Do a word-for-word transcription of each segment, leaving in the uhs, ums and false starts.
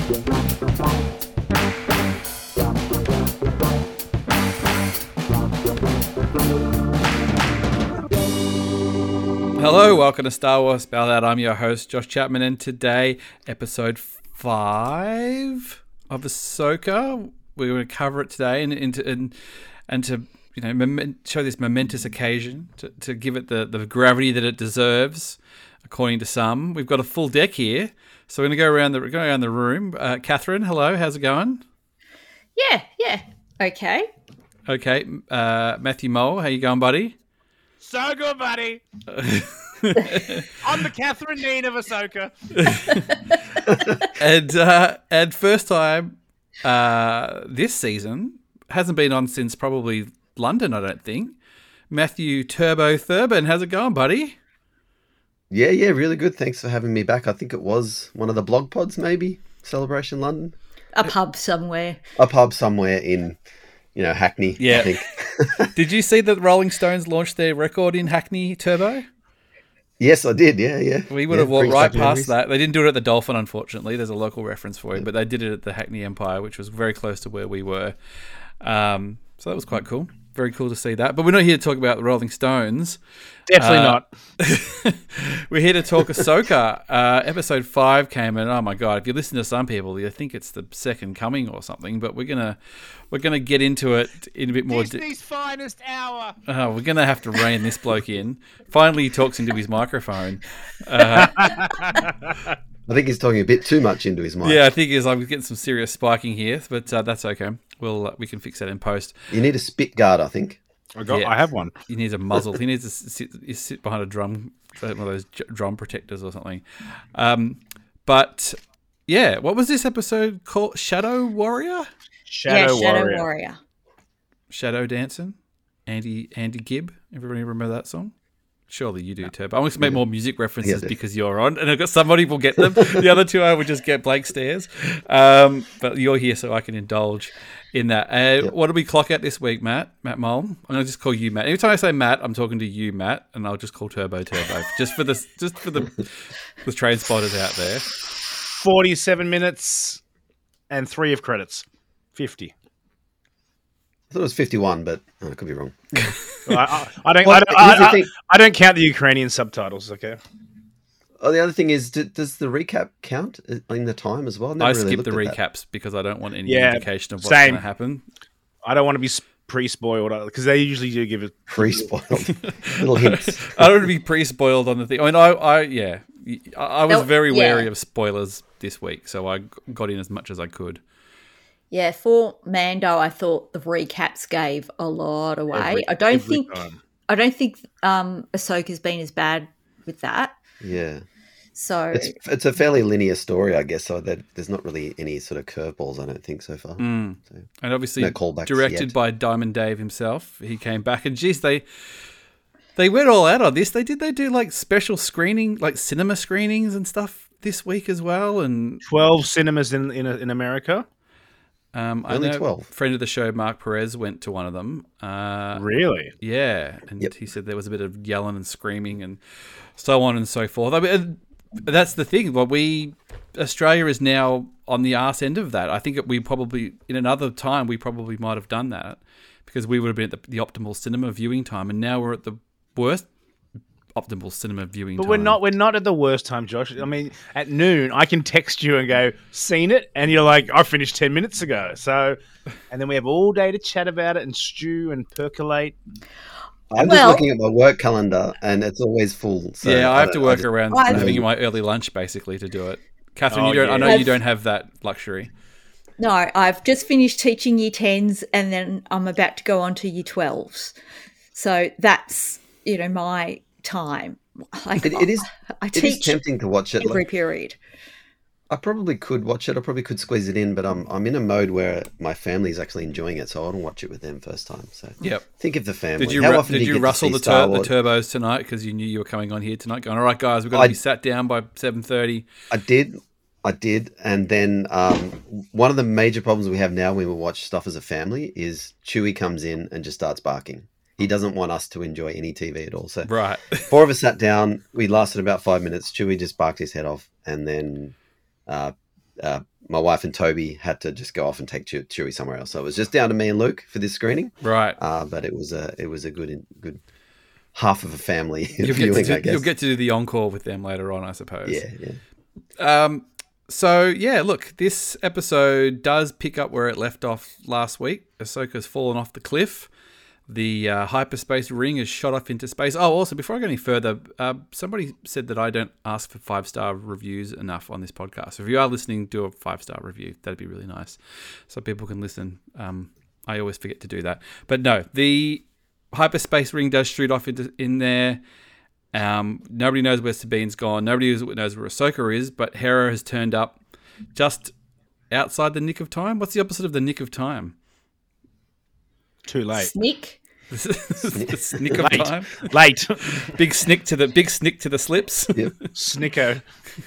Hello, welcome to Star Wars Spelled Out. I'm your host, Josh Chapman, and today, episode five of Ahsoka. We're going to cover it today, and and and, and to you know mem- show this momentous occasion to, to give it the, the gravity that it deserves, according to some. We've got a full deck here, so we're going to go around the go around the room. Uh, Catherine, hello, how's it going? Yeah, yeah, okay. Okay, uh, Matthew Mole, how you going, buddy? So good, buddy. I'm the Catherine Dean of Ahsoka. and uh, and first time uh, this season, hasn't been on since probably London, I don't think. Matthew Turbo Thurbin, how's it going, buddy? Yeah, yeah, really good. Thanks for having me back. I think it was one of the blog pods, maybe, Celebration London. A pub somewhere. A pub somewhere in, you know, Hackney, Yeah. I think. Did you see that Rolling Stones launched their record in Hackney, Turbo? Yes, I did, yeah, yeah. We would yeah, have walked brings right back past memories. that. They didn't do it at the Dolphin, unfortunately. There's a local reference for it, but they did it at the Hackney Empire, which was very close to where we were. Um, so that was quite cool. Very cool to see that. But we're not here to talk about the Rolling Stones. Definitely Uh, not. We're here to talk Ahsoka. Uh, episode five came in. Oh my god! If you listen to some people, you think it's the second coming or something. But we're gonna we're gonna get into it in a bit more. Di- Disney's finest hour. oh, we're gonna have to rein this bloke in. Finally, he talks into his microphone. Uh, I think he's talking a bit too much into his mic. yeah, I think is I'm getting some serious spiking here, but uh, that's okay. We'll uh, we can fix that in post. You need a spit guard, I think. I got. Yeah. I have one. He needs a muzzle. He needs to sit, sit behind a drum, one of those j- drum protectors or something. Um, but yeah, what was this episode called? Shadow Warrior, Shadow yeah, Shadow Warrior. Warrior. Shadow Dancing, Andy Andy Gibb. Everybody remember that song? Surely you do, Turbo. I'm going to make more music references Yeah. because you're on, and I've got somebody will get them. The other two I would just get blank stares. Um, but you're here, so I can indulge in that. Uh, What did we clock at this week, Matt? Matt Mole? I'm going to just call you Matt. Every time I say Matt, I'm talking to you, Matt, and I'll just call Turbo Turbo just for the just for the the train spotters out there. Forty-seven minutes and three of credits. Fifty. I thought it was fifty-one, but oh, I could be wrong. I, I, I don't. Well, I, don't here's the I, I, thing. I don't count the Ukrainian subtitles. Okay. Oh, the other thing is, d- does the recap count in the time as well? I've never I really skip the looked at that. recaps because I don't want any Yeah, indication of what's same. going to happen. I don't want to be pre-spoiled because they usually do give it. Pre-spoiled. Little hints. I don't want to be pre-spoiled on the thing. I mean, I, I yeah, I, I was No, very yeah. wary of spoilers this week, so I got in as much as I could. Yeah, for Mando, I thought the recaps gave a lot away. Every- I don't every think time. I don't think um, Ahsoka's been as bad with that. Yeah. So It's it's a fairly linear story, I guess, so that there's not really any sort of curveballs, I don't think, so far. Mm. So, And obviously no callbacks directed yet. by Diamond Dave himself. He came back and geez, they they went all out on this. They did they do like special screening, like cinema screenings and stuff this week as well. And Twelve cinemas in in, in America. um, I Only know twelve. friend of the show, Mark Perez, went to one of them. Uh, Really? Yeah, and Yep. he said there was a bit of yelling and screaming and so on and so forth. I mean, that's the thing. Well, we Australia is now on the arse end of that. I think we probably in another time we probably might have done that because we would have been at the, the optimal cinema viewing time, and now we're at the worst optimal cinema viewing But time. we're not. We're not at the worst time, Josh. I mean, at noon, I can text you and go, "Seen it?" and you're like, "I finished ten minutes ago." So, and then we have all day to chat about it and stew and percolate. I'm Well- just looking at my work calendar, and it's always full. So yeah, I have to don't- work just- around I- having my early lunch basically to do it. Catherine, Oh, you don't. I yeah. know you I've- don't have that luxury. no, I've just finished teaching year tens, and then I'm about to go on to year twelves. So that's you know my time. Like, It, it is. I It is teach tempting to watch it. every Like, period. I probably could watch it. I probably could squeeze it in, but I'm I'm in a mode where my family's actually enjoying it, so I want to watch it with them first time. So Yep. think of the family. Did you How ru- often did do you, you, get to rustle see the, Star tur- the Wars? turbos tonight because you knew you were coming on here tonight? Going, all right, guys, we've got to I- be sat down by seven thirty. I did. I did. And then um, one of the major problems we have now when we watch stuff as a family is Chewie comes in and just starts barking. He doesn't want us to enjoy any T V at all. So Right. four of us sat down. We lasted about five minutes. Chewie just barked his head off, and then uh, uh, my wife and Toby had to just go off and take Chew- Chewy somewhere else. So it was just down to me and Luke for this screening. Right. Uh, but it was a it was a good good half of a family You'll viewing. get, to, I guess you'll get to do the encore with them later on, I suppose. Yeah, yeah. Um. So yeah, look, this episode does pick up where it left off last week. Ahsoka's fallen off the cliff. The uh, hyperspace ring is shot off into space. Oh, also, before I go any further, uh, somebody said that I don't ask for five-star reviews enough on this podcast. So if you are listening, do a five-star review. That'd be really nice so people can listen. Um, I always forget to do that. But no, the hyperspace ring does shoot off into in there. Um, nobody knows where Sabine's gone. Nobody knows where Ahsoka is, but Hera has turned up just outside the nick of time. What's the opposite of the nick of time? Too late. Sneak. The snick of Late. time. Late. Big snick to the big snick to the slips. Yep. Snicko.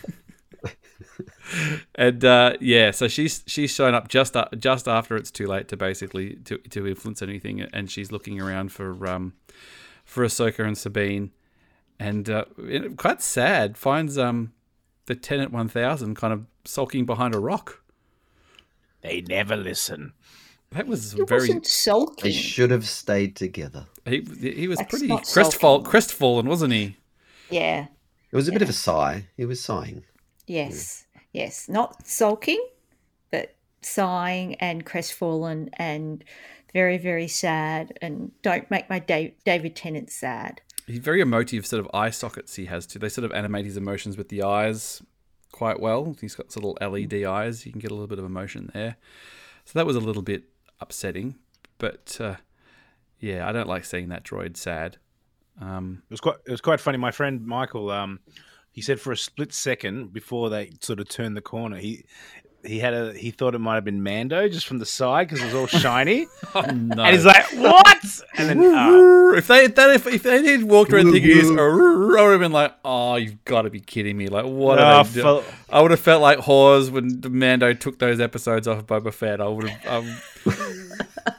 And uh, yeah, so she's she's shown up just uh, just after it's too late to basically to, to influence anything, and she's looking around for um for Ahsoka and Sabine, and uh, it, quite sad finds um the Tenet one thousand kind of sulking behind a rock. They never listen. That was It very. wasn't sulking. They should have stayed together. He he was That's pretty not crestfall, sulking. crestfallen, wasn't he? Yeah. It was a bit of a sigh. He was sighing. Yes. Yes. Not sulking, but sighing and crestfallen and very, very sad. And don't make my Dave, David Tennant sad. He's very emotive sort of eye sockets he has too. They sort of animate his emotions with the eyes quite well. He's got sort of L E D eyes. You can get a little bit of emotion there. So that was a little bit upsetting. But uh, yeah, I don't like seeing that droid sad. Um, It was quite. It was quite funny. My friend Michael, um, he said for a split second before they sort of turned the corner, he he had a he thought it might have been Mando just from the side because it was all shiny, oh no! and he's like, "What?" And then oh, if they if they if, if they did walked around thinking he's, I would have been like, oh, you've got to be kidding me! Like, what Oh, are they doing? fel- I would have felt like Hawes when Mando took those episodes off of Boba Fett. I would have. Um,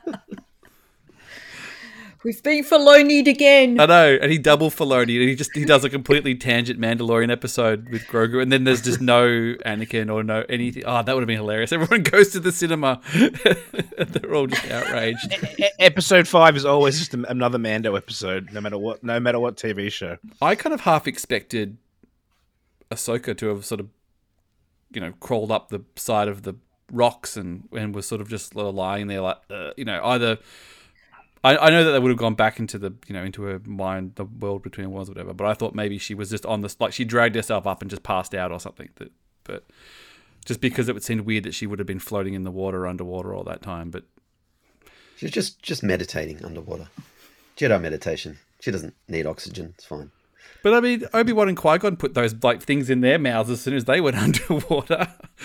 We've been Filoni'd again. I know, and he double Filoni, and he just he does a completely tangent Mandalorian episode with Grogu, and then there's just no Anakin or no anything. Oh, that would have been hilarious. Everyone goes to the cinema, they're all just outraged. E- episode five is always just a- another Mando episode, no matter what, no matter what T V show. I kind of half expected Ahsoka to have sort of, you know, crawled up the side of the rocks and and was sort of just lying there, like, uh, you know, either. I, I know that they would have gone back into the, you know, into her mind, the world between worlds, or whatever. But I thought maybe she was just on this, like she dragged herself up and just passed out or something. That, but just because it would seem weird that she would have been floating in the water, underwater all that time. But She's just just meditating underwater. Jedi meditation. She doesn't need oxygen. It's fine. but I mean, Obi-Wan and Qui-Gon put those like things in their mouths as soon as they went underwater.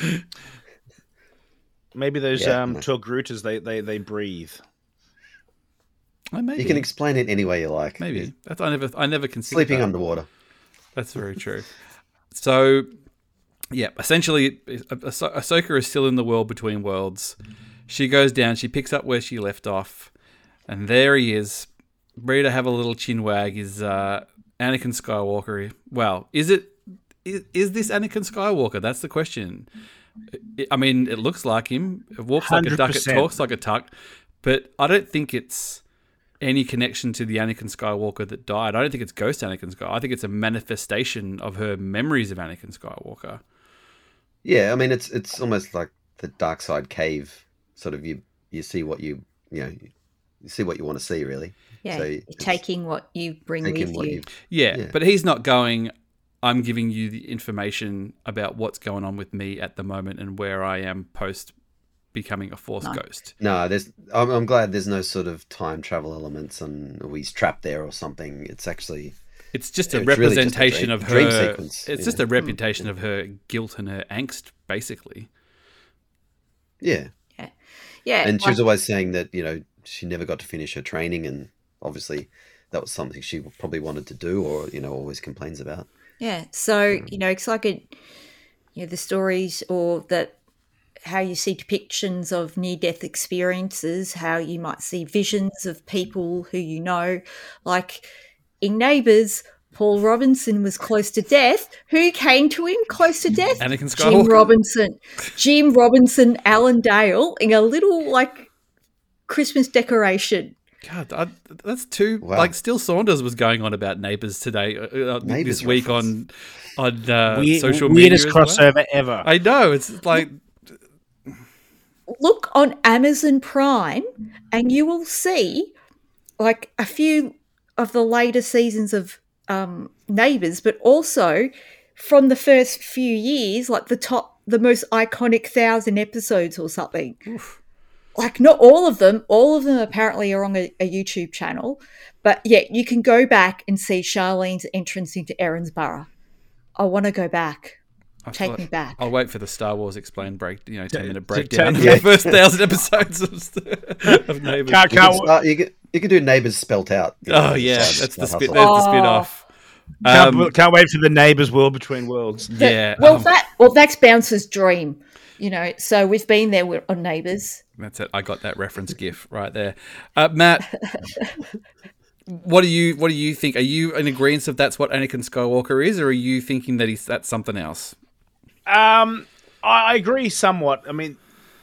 Maybe those Yeah, um, no. Torgrutas, they they they breathe. Oh, maybe You can explain it any way you like. maybe that's I never I never considered Sleeping that. underwater. That's very true. So, yeah, essentially, Ah- Ahsoka is still in the world between worlds. She goes down, she picks up where she left off, and there he is, ready to have a little chin wag. Is uh, Anakin Skywalker? Well, is it? Is, is this Anakin Skywalker? That's the question. I- I mean, it looks like him. It walks like a duck. It one hundred percent. talks like a tuck. But I don't think it's any connection to the Anakin Skywalker that died. I don't think it's Ghost Anakin Skywalker. I think it's a manifestation of her memories of Anakin Skywalker. Yeah, I mean it's it's almost like the dark side cave. Sort of you you see what you you know you see what you want to see really. Yeah. So You're it's taking what you bring taking with what you. you Yeah, Yeah. but he's not going, I'm giving you the information about what's going on with me at the moment and where I am post becoming a Force No. ghost. No, there's. I'm, I'm glad there's no sort of time travel elements and oh, he's trapped there or something. It's actually It's just a It's really just a representation dream- of dream her. sequence, It's yeah. just a representation of her guilt and her angst, basically. yeah. Yeah. And she like- was always saying that you know she never got to finish her training, and obviously that was something she probably wanted to do, or you know always complains about. Yeah. So, you know, it's like a, you know, the stories or that how you see depictions of near death experiences, how you might see visions of people who you know. Like in Neighbours, Paul Robinson was close to death. Who came to him close to death? Anakin Jim Skywalker. Robinson. Jim Robinson, Alan Dale, in a little, like, Christmas decoration. God, I, that's too. Wow. Like, Still Saunders was going on about Neighbours today, uh, Neighbours this week reference. on on uh, Weird, social media. weirdest as well. crossover ever. I know. It's like, Look on Amazon Prime and you will see, like, a few of the later seasons of um, Neighbours, but also from the first few years, like the top, the most iconic thousand episodes or something. oof. Like, not all of them. All of them apparently are on a, a YouTube channel. But, yeah, you can go back and see Charlene's entrance into Erinsborough. I want to go back. I Take thought- me back. I'll wait for the Star Wars Explained break, you know, ten minute to- breakdown to- of yeah. the first thousand episodes of, of Neighbours. Can't, You can, can't, start, you, can, you can do neighbours spelt out. you know, Oh as a yeah, side- that's the side spin. hustle. That's the Oh. spin off. can't, Um, can't wait for the Neighbours World Between Worlds. But- yeah. Well, um, that well, that's Bouncer's dream. You know, so we've been there with- on Neighbours. That's it. I got that reference gif right there. Uh, Matt, what do you what do you think? Are you in agreement of that's what Anakin Skywalker is, or are you thinking that he's that's something else? Um, I I agree somewhat. I mean,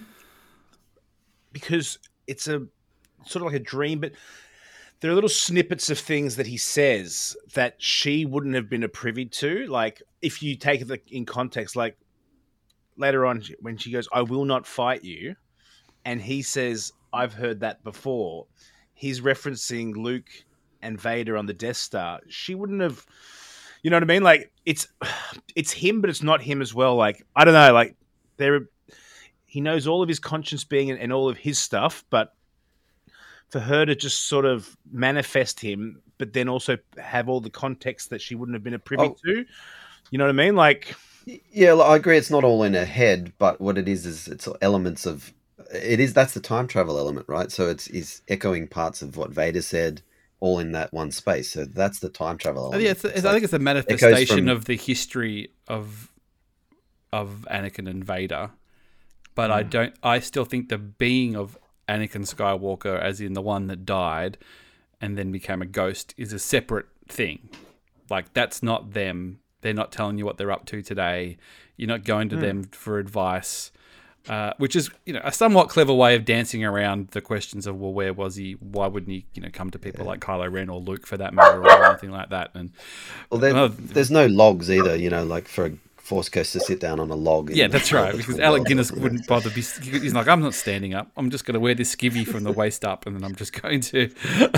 because it's a sort of like a dream, but there are little snippets of things that he says that she wouldn't have been a privy to. Like, if you take it in context, like later on when she goes, "I will not fight you," and he says, "I've heard that before." He's referencing Luke and Vader on the Death Star. She wouldn't have. You know what I mean? Like, it's it's him, but it's not him as well. Like, I don't know. Like, there, he knows all of his conscience being and, and all of his stuff, but for her to just sort of manifest him, but then also have all the context that she wouldn't have been a privy Oh. to. You know what I mean? Like, Yeah, like, I agree. It's not all in her head, but what it is is it's elements of it is that's the time travel element, right? So it's is echoing parts of what Vader said, all in that one space. So that's the time travel Oh, element. yeah, it's, it's, It's I like- think it's a manifestation from- of the history of of Anakin and Vader. But I don't. I still think the being of Anakin Skywalker, as in the one that died and then became a ghost, is a separate thing. Like, that's not them. They're not telling you what they're up to today. You're not going to them for advice. Uh, which is, you know, a somewhat clever way of dancing around the questions of, well, where was he? Why wouldn't he, you know, come to people like Kylo Ren or Luke for that matter, or anything like that? And Well, there, Oh, there's no logs either, you know, like for a Force Ghost to sit down on a log. in yeah, the that's world right. between Because Alec worlds, Guinness you know. wouldn't bother. Be, he's like, I'm not standing up. I'm just going to wear this skivvy from the waist up, and then I'm just going to,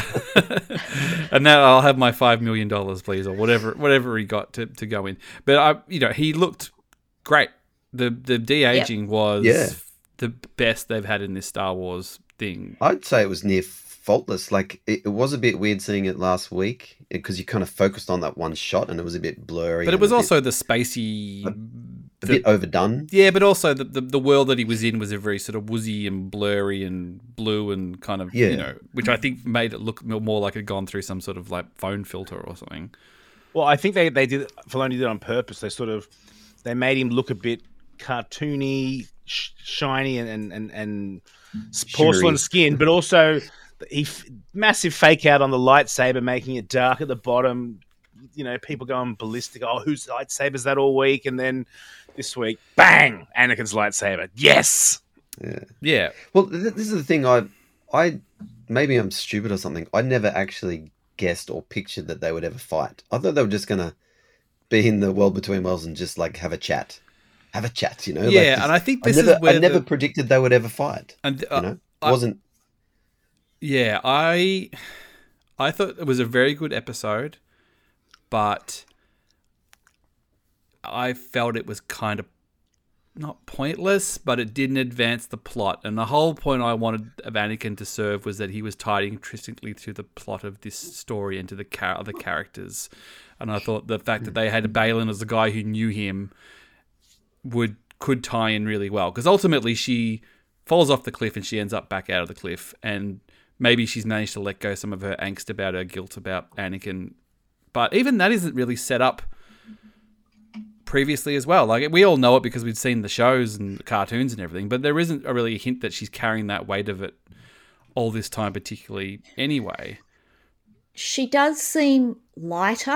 and now I'll have my five million dollars, please, or whatever, whatever he got to, to go in. But I, you know, he looked great. The the de aging was Yeah. the best they've had in this Star Wars thing. I'd say it was near faultless. Like it, it was a bit weird seeing it last week because you kind of focused on that one shot and it was a bit blurry. But it and was a also the spacey. a the- bit overdone. Yeah, but also the, the the world that he was in was a very sort of woozy and blurry and blue and kind of, Yeah. you know, which I think made it look more like it had gone through some sort of like phone filter or something. well, I think they they did Filoni did it on purpose. They sort of they made him look a bit cartoony, sh- shiny, and and and, and porcelain Shimmery. skin, but also he f- massive fake out on the lightsaber, making it dark at the bottom. You know, people going ballistic. Oh, whose lightsaber's that all week? And then this week, bang! Anakin's lightsaber. Yes. Yeah. Yeah, Well, th- this is the thing. I, I maybe I'm stupid or something. I never actually guessed or pictured that they would ever fight. I thought they were just gonna be in the world between worlds and just like have a chat, have a chat. You know. Like, yeah, just- and I think this I never, is where I never the, predicted they would ever fight. and uh, You know, it I- wasn't. yeah, I I thought it was a very good episode, but I felt it was kind of not pointless, but it didn't advance the plot. And the whole point I wanted of Anakin to serve was that he was tied intrinsically to the plot of this story and to the char- other characters. And I thought the fact that they had Balin as a guy who knew him would could tie in really well, because ultimately she falls off the cliff and she ends up back out of the cliff, and maybe she's managed to let go some of her angst about her guilt about Anakin, but even that isn't really set up previously as well. Like, we all know it because we've seen the shows and the cartoons and everything, but there isn't a really a hint that she's carrying that weight of it all this time, particularly anyway. She does seem lighter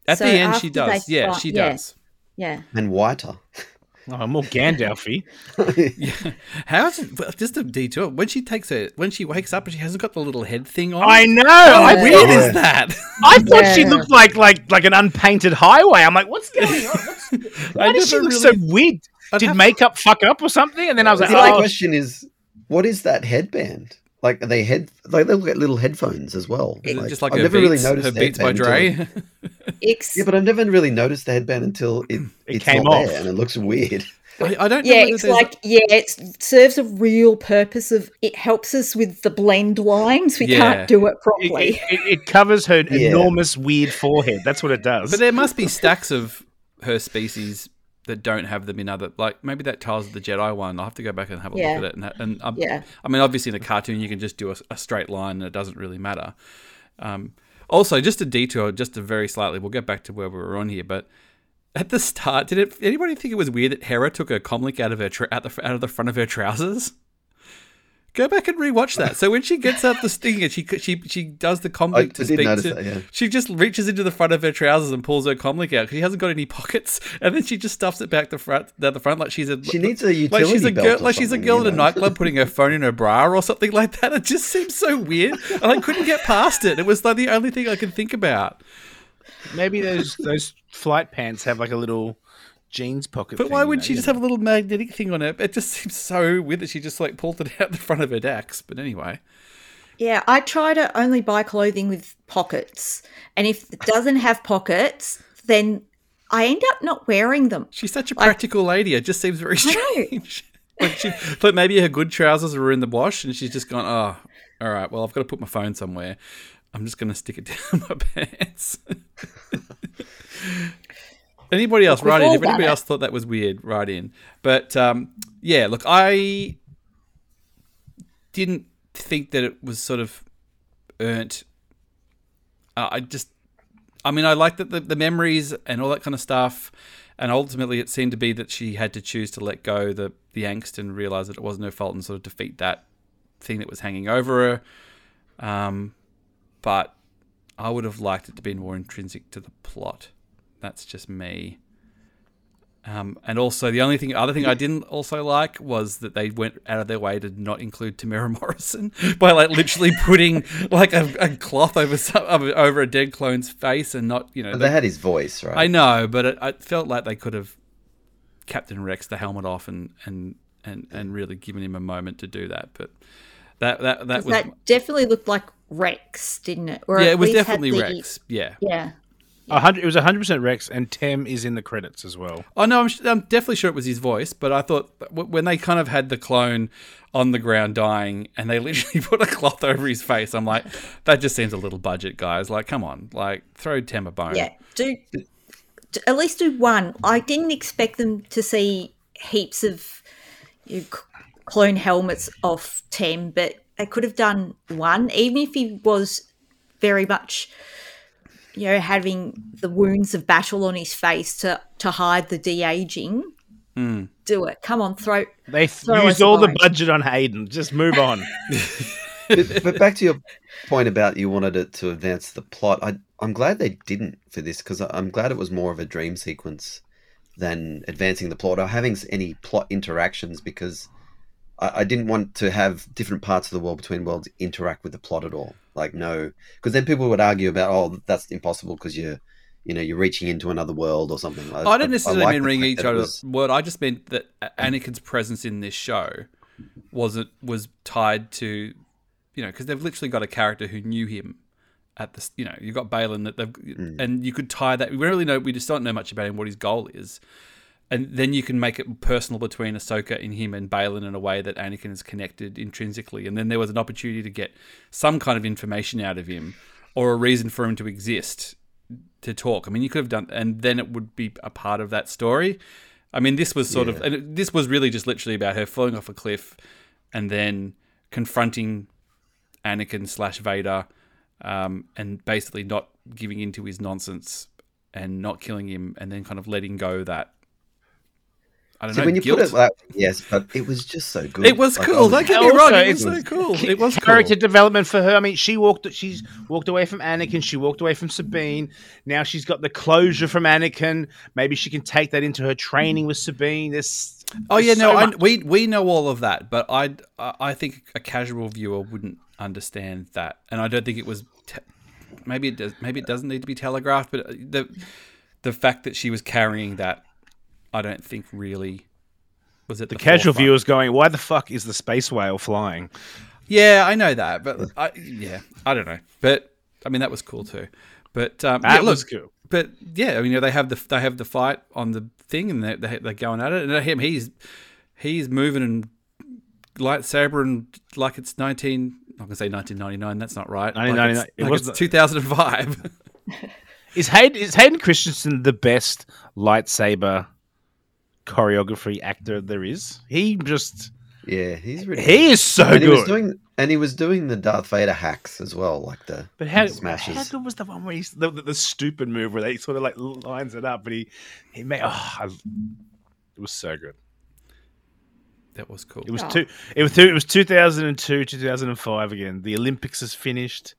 At So the end, she after they does. Yeah, fight- she yeah. does. Yeah. And whiter. Oh, more Gandalfy. Yeah. How is it? well, Just a detour. When she takes her, when she wakes up and she hasn't got the little head thing on. I know. How I weird thought, is that? I thought she Yeah. looked like like like an unpainted highway. I'm like, what's going on? What's, why I does she never look really- so weird? I'd Did have- makeup fuck up or something? And then I was like, The oh, question is, what is that headband? Like, are they head? Like, they look at little headphones as well. Is it just like I've her never Beats, really noticed her the Beats by headband until- Dre? Ex- Yeah, but I've never really noticed the headband until it, It it's came not off. there, and it looks weird. I, I don't know yeah, whether it's there's like yeah, it serves a real purpose of it helps us with the blend lines. We Yeah. can't do it it, properly. it, it covers her Yeah. enormous weird forehead. That's what it does. But there must be stacks of her species that don't have them in other, like maybe that Tales of the Jedi one. I'll have to go back and have a Yeah. look at it. And, and um, Yeah. I mean, obviously in a cartoon you can just do a, a straight line and it doesn't really matter. Um, also, just a detour, just a very slightly. We'll get back to where we were on here, but at the start, did it? Anybody think it was weird that Hera took her comlink out of her tra- out the out of the front of her trousers? Go back and rewatch that. So when she gets up the sting and she she she does the I, comlink I to did speak notice to, that, yeah. she just reaches into the front of her trousers and pulls her comlink out because she hasn't got any pockets, and then she just stuffs it back the front, down the front like she's a She needs a utility like she's a belt girl, or like she's a something, girl you in a know? nightclub putting her phone in her bra or something like that. It just seems so weird, and I couldn't get past it. It was like the only thing I could think about. Maybe those those flight pants have like a little jeans pocket. But thing, why you would know, she you just know. have a little magnetic thing on it? It just seems so weird that she just like pulled it out the front of her Dax. But anyway, Yeah, I try to only buy clothing with pockets, and if it doesn't have pockets, then I end up not wearing them. she's such a Like- practical lady. It just seems very I know. strange. like she, but maybe her good trousers were in the wash, and she's just gone. Oh, all right. Well, I've got to put my phone somewhere. I'm just going to stick it down my pants. Anybody else We've write in? all If done anybody it. else thought that was weird, write in. But um, yeah, look, I didn't think that it was sort of earned. Uh, I just, I mean, I liked that the, the memories and all that kind of stuff, and ultimately it seemed to be that she had to choose to let go the the angst and realize that it wasn't her fault and sort of defeat that thing that was hanging over her. Um, but I would have liked it to be more intrinsic to the plot. That's just me. Um, and also, the only thing, other thing I didn't also like was that they went out of their way to not include Tamara Morrison by like literally putting like a, a cloth over some, over a dead clone's face and not, you know. But they- they had his voice, right? I know, but it, it felt like they could have Captain Rex the helmet off and and, and, and really given him a moment to do that. But that that that 'Cause was that definitely looked like Rex, didn't it? Or yeah, at it was least had definitely the- Rex. Yeah. Yeah. A hundred, it was one hundred percent Rex, and Tem is in the credits as well. Oh no, I'm, I'm definitely sure it was his voice, but I thought w- when they kind of had the clone on the ground dying, and they literally put a cloth over his face, I'm like, that just seems a little budget, guys. Like, come on, like throw Tem a bone. Yeah. Do, do at least do one. I didn't expect them to see heaps of you know, c- clone helmets off Tem, but they could have done one, even if he was very much, you know, having the wounds of battle on his face to, to hide the de-aging. Hmm. Do it. Come on, throw. They Throw us used a all the bone. budget on Hayden. Just move on. but, but back to your point about you wanted it to advance the plot. I, I'm glad they didn't for this because I'm glad it was more of a dream sequence than advancing the plot or having any plot interactions because I, I didn't want to have different parts of the World Between Worlds interact with the plot at all. Like, no, because then people would argue about, oh, that's impossible because you're, you know, you're reaching into another world or something. I didn't necessarily like mean the ring fact each that it other was- word. I just meant that Anakin's presence in this show wasn't was tied to, you know, because they've literally got a character who knew him at the, you know, you've got Balin that they've, Mm. and you could tie that. We don't really know. We just don't know much about him, what his goal is, and then you can make it personal between Ahsoka and him and Balin in a way that Anakin is connected intrinsically. And then there was an opportunity to get some kind of information out of him or a reason for him to exist. To talk. I mean, you could have done, and then it would be a part of that story. I mean, this was sort Yeah. of, and it, this was really just literally about her falling off a cliff and then confronting Anakin slash Vader, um, and basically not giving into his nonsense and not killing him, and then kind of letting go that I don't See, know. when you guilt. put it like yes, but it was just so good. It was Like, cool. I Don't get me Also, wrong. It was it's- so cool. It was Character cool. development for her. I mean, she walked. She's walked away from Anakin. She walked away from Sabine. Now she's got the closure from Anakin. Maybe she can take that into her training with Sabine. There's, Oh yeah, there's no, so I, much. we we know all of that, but I I think a casual viewer wouldn't understand that, and I don't think it was. Te- maybe it does. Maybe it doesn't need to be telegraphed, but the the fact that she was carrying that, I don't think really was at The the, casual forefront. viewers going, "Why the fuck is the space whale flying?" Yeah, I know that, but I, yeah, I don't know, but I mean that was cool too. But um, That yeah, look, was cool. But yeah, I mean, you know, they have the they have the fight on the thing, and they, they they're going at it, and him he's he's moving and lightsaber and like it's nineteen. I'm gonna say nineteen ninety-nine. That's not right. nineteen Like ninety-nine. it's, It like wasn't- it's two thousand five. Is Hayden is Hayden Christensen the best lightsaber choreography actor there is? He just Yeah, he's really. he is so and he was good. doing, and he was doing the Darth Vader hacks as well, like the But how, smashes. how good was the one where he's the, the, the stupid move where they sort of like lines it up, but he he made oh, I, it was so good. That was cool. It was Oh. two. It was two. It was two thousand two, two thousand five again. The Olympics is finished.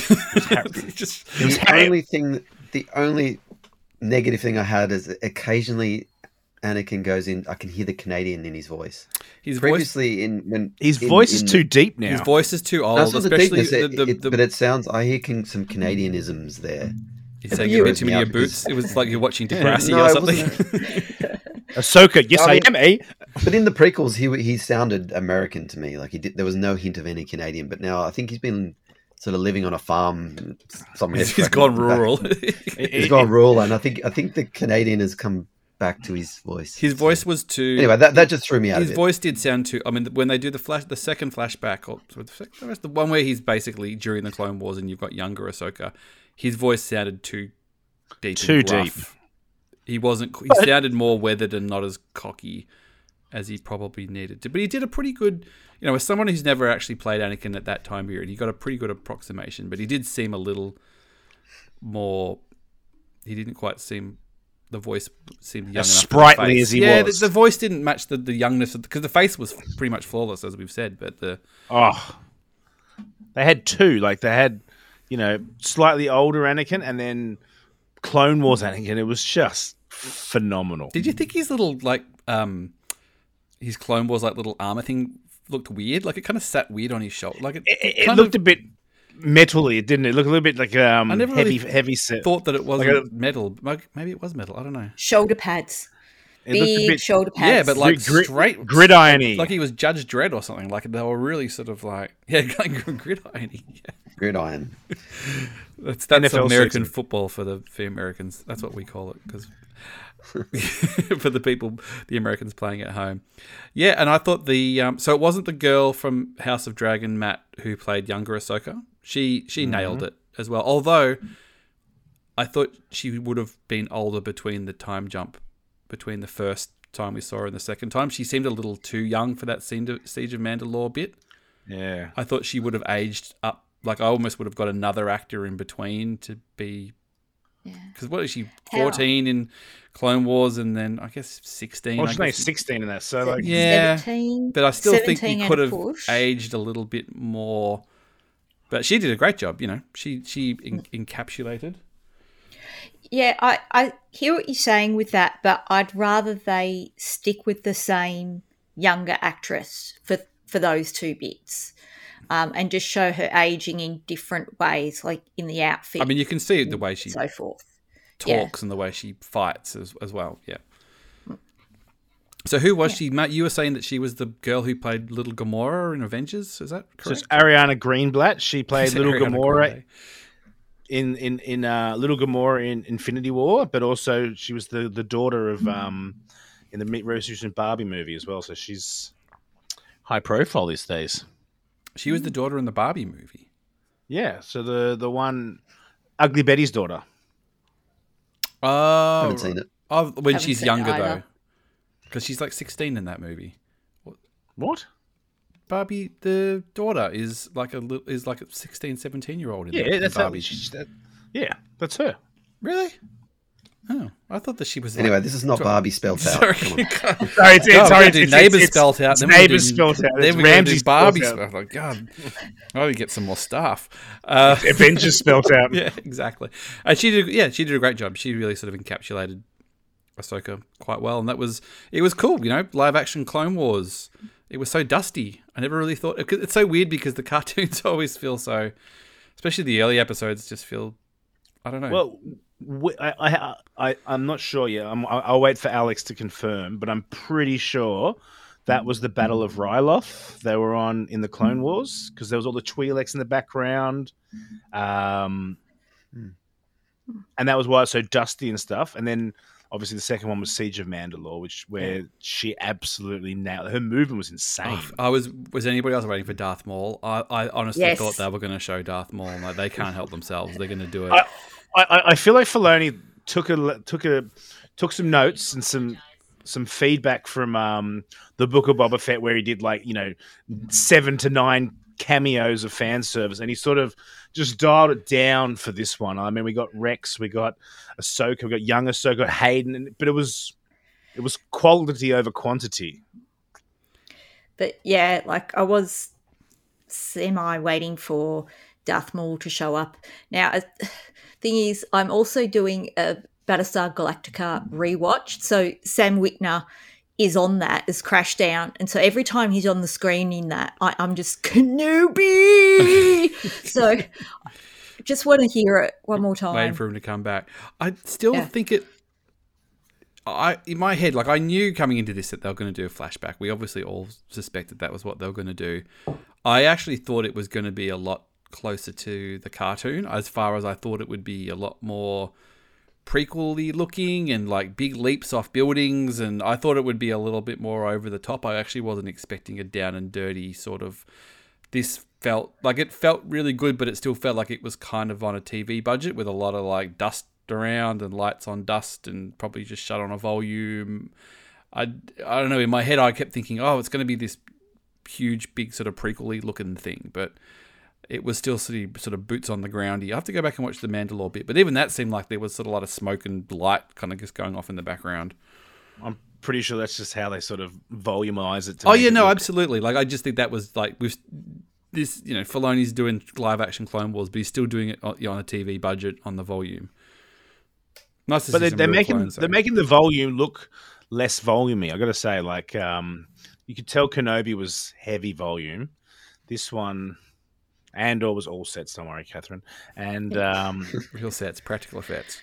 Just It was the Harry- only thing, the only negative thing I had is that occasionally Anakin goes in. I can hear the Canadian in his voice. his voice. Previously, in when His in- voice is in- too deep now. His voice is too old, No, it's not the especially deepness, the, it- the, it- the, but it sounds. I hear can, some Canadianisms there. He's saying it you're a bit throws too me many out of your boots. It was like you're watching Degrassi No, or it something. Ahsoka, yes, I I, mean- am. Eh? But in the prequels, he he sounded American to me. Like he did, there was no hint of any Canadian. But now I think he's been sort of living on a farm somewhere. he's, he's gone rural. He's gone rural, and I think I think the Canadian has come back to his voice. His voice was too. Anyway, that, that just threw me out. His of it. voice did sound too. I mean, when they do the flash, the second flashback, or sorry, the, second, the one where he's basically during the Clone Wars, and you've got younger Ahsoka, his voice sounded too deep. Too and gruff. deep. He wasn't. He sounded more weathered and not as cocky as he probably needed to. But he did a pretty good. You know, as someone who's never actually played Anakin at that time period, he got a pretty good approximation. But he did seem a little more. He didn't quite seem. The voice seemed young As enough. sprightly for the face. as he yeah, was. The, the voice didn't match the, the youngness because the face was pretty much flawless, as we've said. But the Oh, they had two. Like they had, you know, slightly older Anakin, and then Clone Wars Anakin. It was just phenomenal. did you think his little like um his Clone Wars like little armor thing looked weird? Like it kind of sat weird on his shoulder. Like it, It, it kind looked of a bit metally, didn't it? It looked a little bit like um I never heavy, really heavy set. thought that it wasn't Like a- metal. Like, maybe it was metal. I don't know. Shoulder pads. It looked a Big bit shoulder pads. Yeah, but like Grid- straight gridirony. like he was Judge Dredd or something. Like they were really sort of like yeah, like gridiron. Yeah. Gridiron. That's that's N F L American season. football for the for Americans. That's what we call it because for the people, the Americans playing at home. Yeah, and I thought the um, so it wasn't the girl from House of Dragon, Matt, who played younger Ahsoka. She she nailed it as well. Although I thought she would have been older between the time jump between the first time we saw her and the second time. She seemed a little too young for that Siege of Siege of Mandalore bit. Yeah. I thought she would have aged up. Like I almost would have got another actor in between to be. Yeah. Because what is she? How? Fourteen in Clone Wars, and then I guess sixteen. Well, I she's only guess. sixteen in that, so like, Yeah, seventeen, but I still think seventeen he and could a have push. aged a little bit more. But she did a great job. You know, she she en- encapsulated. Yeah, I, I hear what you're saying with that, but I'd rather they stick with the same younger actress for for those two bits, um, and just show her aging in different ways, like in the outfit. I mean, you can see the way she and so forth. yeah. talks and the way she fights as as well. Yeah. So who was she, Matt? You were saying that she was the girl who played Little Gamora in Avengers. Is that so correct? it's Ariana Greenblatt. She played Little Ariana Gamora Grande. in in in uh, Little Gamora in Infinity War, but also she was the the daughter of um in the Meet Rose and Barbie movie as well. So she's high profile these days. She was the daughter in the Barbie movie. Yeah. So the the one Ugly Betty's daughter. Oh, haven't seen it. Oh, when Haven't she's seen it younger either. though, because she's like sixteen in that movie. What? Barbie, the daughter, is like a li- is like a sixteen, seventeen year old in Yeah, the, that's in how, Barbie. she's, that, yeah, that's her. Really? Oh, I thought that she was. Anyway, like, this is not tw- Barbie spelled out. Sorry, Come on. Sorry, it's, God, it's, we're sorry, gonna do it's, neighbours it's, spelt out. It's Then we're gonna neighbours do- spelt out. Then It's we're going to Ramsey do spelt Barbie out. spelled out. Like, God, I want to get some more staff. Uh, Avengers spelt out. yeah, exactly. And she did. Yeah, she did a great job. She really sort of encapsulated Ahsoka quite well, and that was it. Was cool, you know. Live action Clone Wars. It was so dusty. I never really thought it's so weird because the cartoons always feel so, especially the early episodes, just feel. I don't know. Well, we, I, I, I, I'm not sure yet. I'm, I'll wait for Alex to confirm, but I'm pretty sure that was the Battle of Ryloth they were on in the Clone Wars because there was all the Twi'leks in the background, um, and that was why it's so dusty and stuff. And then obviously the second one was Siege of Mandalore, which where she absolutely nailed. Her movement was insane. Oh, I was. Was anybody else waiting for Darth Maul? I, I honestly Yes. thought they were going to show Darth Maul. Like they can't help themselves. They're going to do it. I, I, I feel like Filoni took a took a took some notes and some some feedback from um, the Book of Boba Fett, where he did like you know seven to nine cameos of fan service, and he sort of just dialed it down for this one. I mean, we got Rex, we got Ahsoka, we got young Ahsoka, got Hayden, and, but it was it was quality over quantity. But yeah, like I was semi waiting for Darth Maul to show up. Now, uh, thing is, I'm also doing a Battlestar Galactica rewatch. So Sam Witwer is on that, is Crashdown. And so every time he's on the screen in that, I, I'm just Kenobi. So I just want to hear it one more time. Waiting for him to come back. I still Yeah. think it. I in my head, like I knew coming into this that they were going to do a flashback. We obviously all suspected that was what they were going to do. I actually thought it was going to be a lot closer to the cartoon, as far as I thought it would be a lot more prequel-y looking and like big leaps off buildings, and I thought it would be a little bit more over the top. I actually wasn't expecting a down and dirty sort of. This felt like it felt really good, but it still felt like it was kind of on a T V budget with a lot of like dust around and lights on dust and probably just shut on a volume. I, I don't know, in my head I kept thinking, oh, it's going to be this huge big sort of prequel-y looking thing, but it was still sort of, sort of boots on the groundy. I have to go back and watch the Mandalore bit, but even that seemed like there was sort of a lot of smoke and light kind of just going off in the background. I'm pretty sure that's just how they sort of volumize it. To Oh make yeah, it no, look- absolutely. Like I just think that was like with this, you know, Filoni's doing live action Clone Wars, but he's still doing it on, you know, on a T V budget on the volume. Nice to but see they're, some they're real making clones, they're though. making the volume look less volumey. I got to say, like um, you could tell Kenobi was heavy volume. This one, Andor was all sets. Don't worry, Catherine. And um, real sets, practical effects.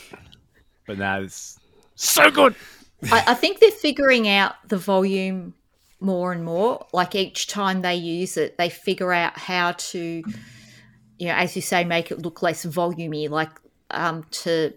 but no, it's so good. I, I think they're figuring out the volume more and more. Like each time they use it, they figure out how to, you know, as you say, make it look less volumey, like um, to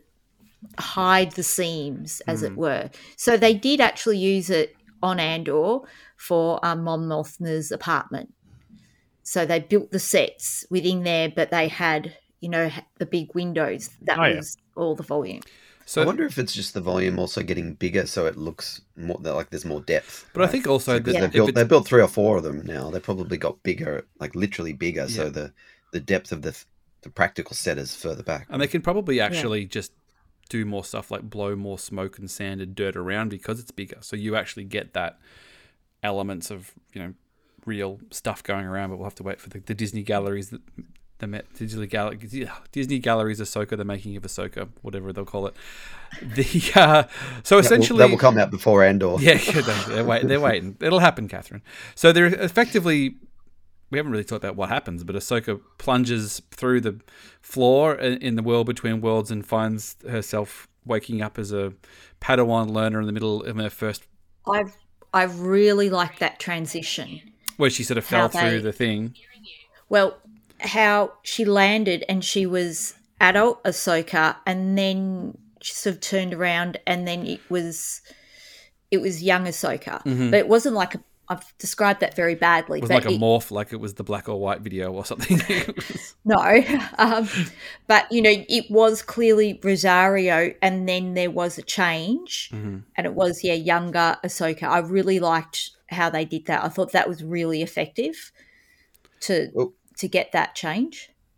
hide the seams, as it were. So they did actually use it on Andor for um, Mon Mothma's apartment. So they built the sets within there, but they had, you know, the big windows. That Oh, yeah. was all the volume. So, I wonder if it's just the volume also getting bigger, so it looks more like there's more depth. but I think also because that they if built it's- they built three or four of them now. They probably got bigger, like literally bigger. So Yeah. the the depth of the the practical set is further back. and they can probably actually just do more stuff like blow more smoke and sand and dirt around because it's bigger. So you actually get that elements of, you know, real stuff going around, but we'll have to wait for the, the Disney galleries that the Met, Disney, Gal- Disney galleries Ahsoka, the making of Ahsoka, whatever they'll call it. The uh, so That will- essentially that will, come out before Andor. yeah, yeah, they- they're waiting. They're waiting. It'll happen, Catherine. So they're effectively. We haven't really talked about what happens, but Ahsoka plunges through the floor in in the world between worlds and finds herself waking up as a Padawan learner in the middle of her first, I I really like that transition. where she sort of How fell through they- the thing. Well, how she landed and she was adult Ahsoka, and then she sort of turned around, and then it was it was young Ahsoka. But it wasn't like a. I've described that very badly. It was but like a it- morph, like it was the black or white video or something. It was- No, um, but you know, it was clearly Rosario, and then there was a change, and it was yeah younger Ahsoka. I really liked how they did that. I thought that was really effective to Oh. to get that change.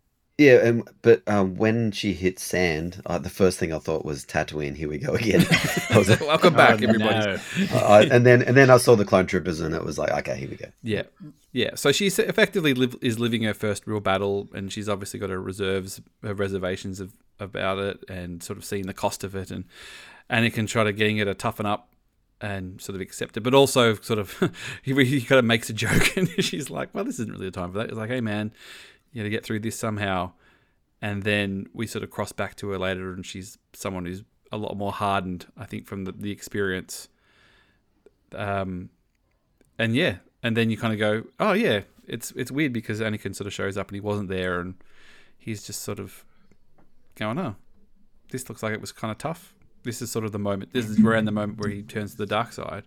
Yeah, um, but um, when she hit sand, uh, the first thing I thought was Tatooine. Here we go again. I was, Welcome back, Oh, everybody. no. I, and then and then I saw the clone troopers, and it was like, okay, here we go. Yeah, yeah. So she effectively live, is living her first real battle, and she's obviously got her reserves, her reservations of, about it, and sort of seeing the cost of it, and Anakin try to getting her to toughen up and sort of accept it, but also sort of he, he kind of makes a joke, and she's like, "Well, this isn't really the time for that." It's like, "Hey, man, you got to get through this somehow." And then we sort of cross back to her later, and she's someone who's a lot more hardened, I think, from the, the experience. Um, and yeah, and then you kind of go, oh yeah, it's it's weird because Anakin sort of shows up and he wasn't there, and he's just sort of going, oh, this looks like it was kind of tough. This is sort of the moment. This is around the moment where he turns to the dark side.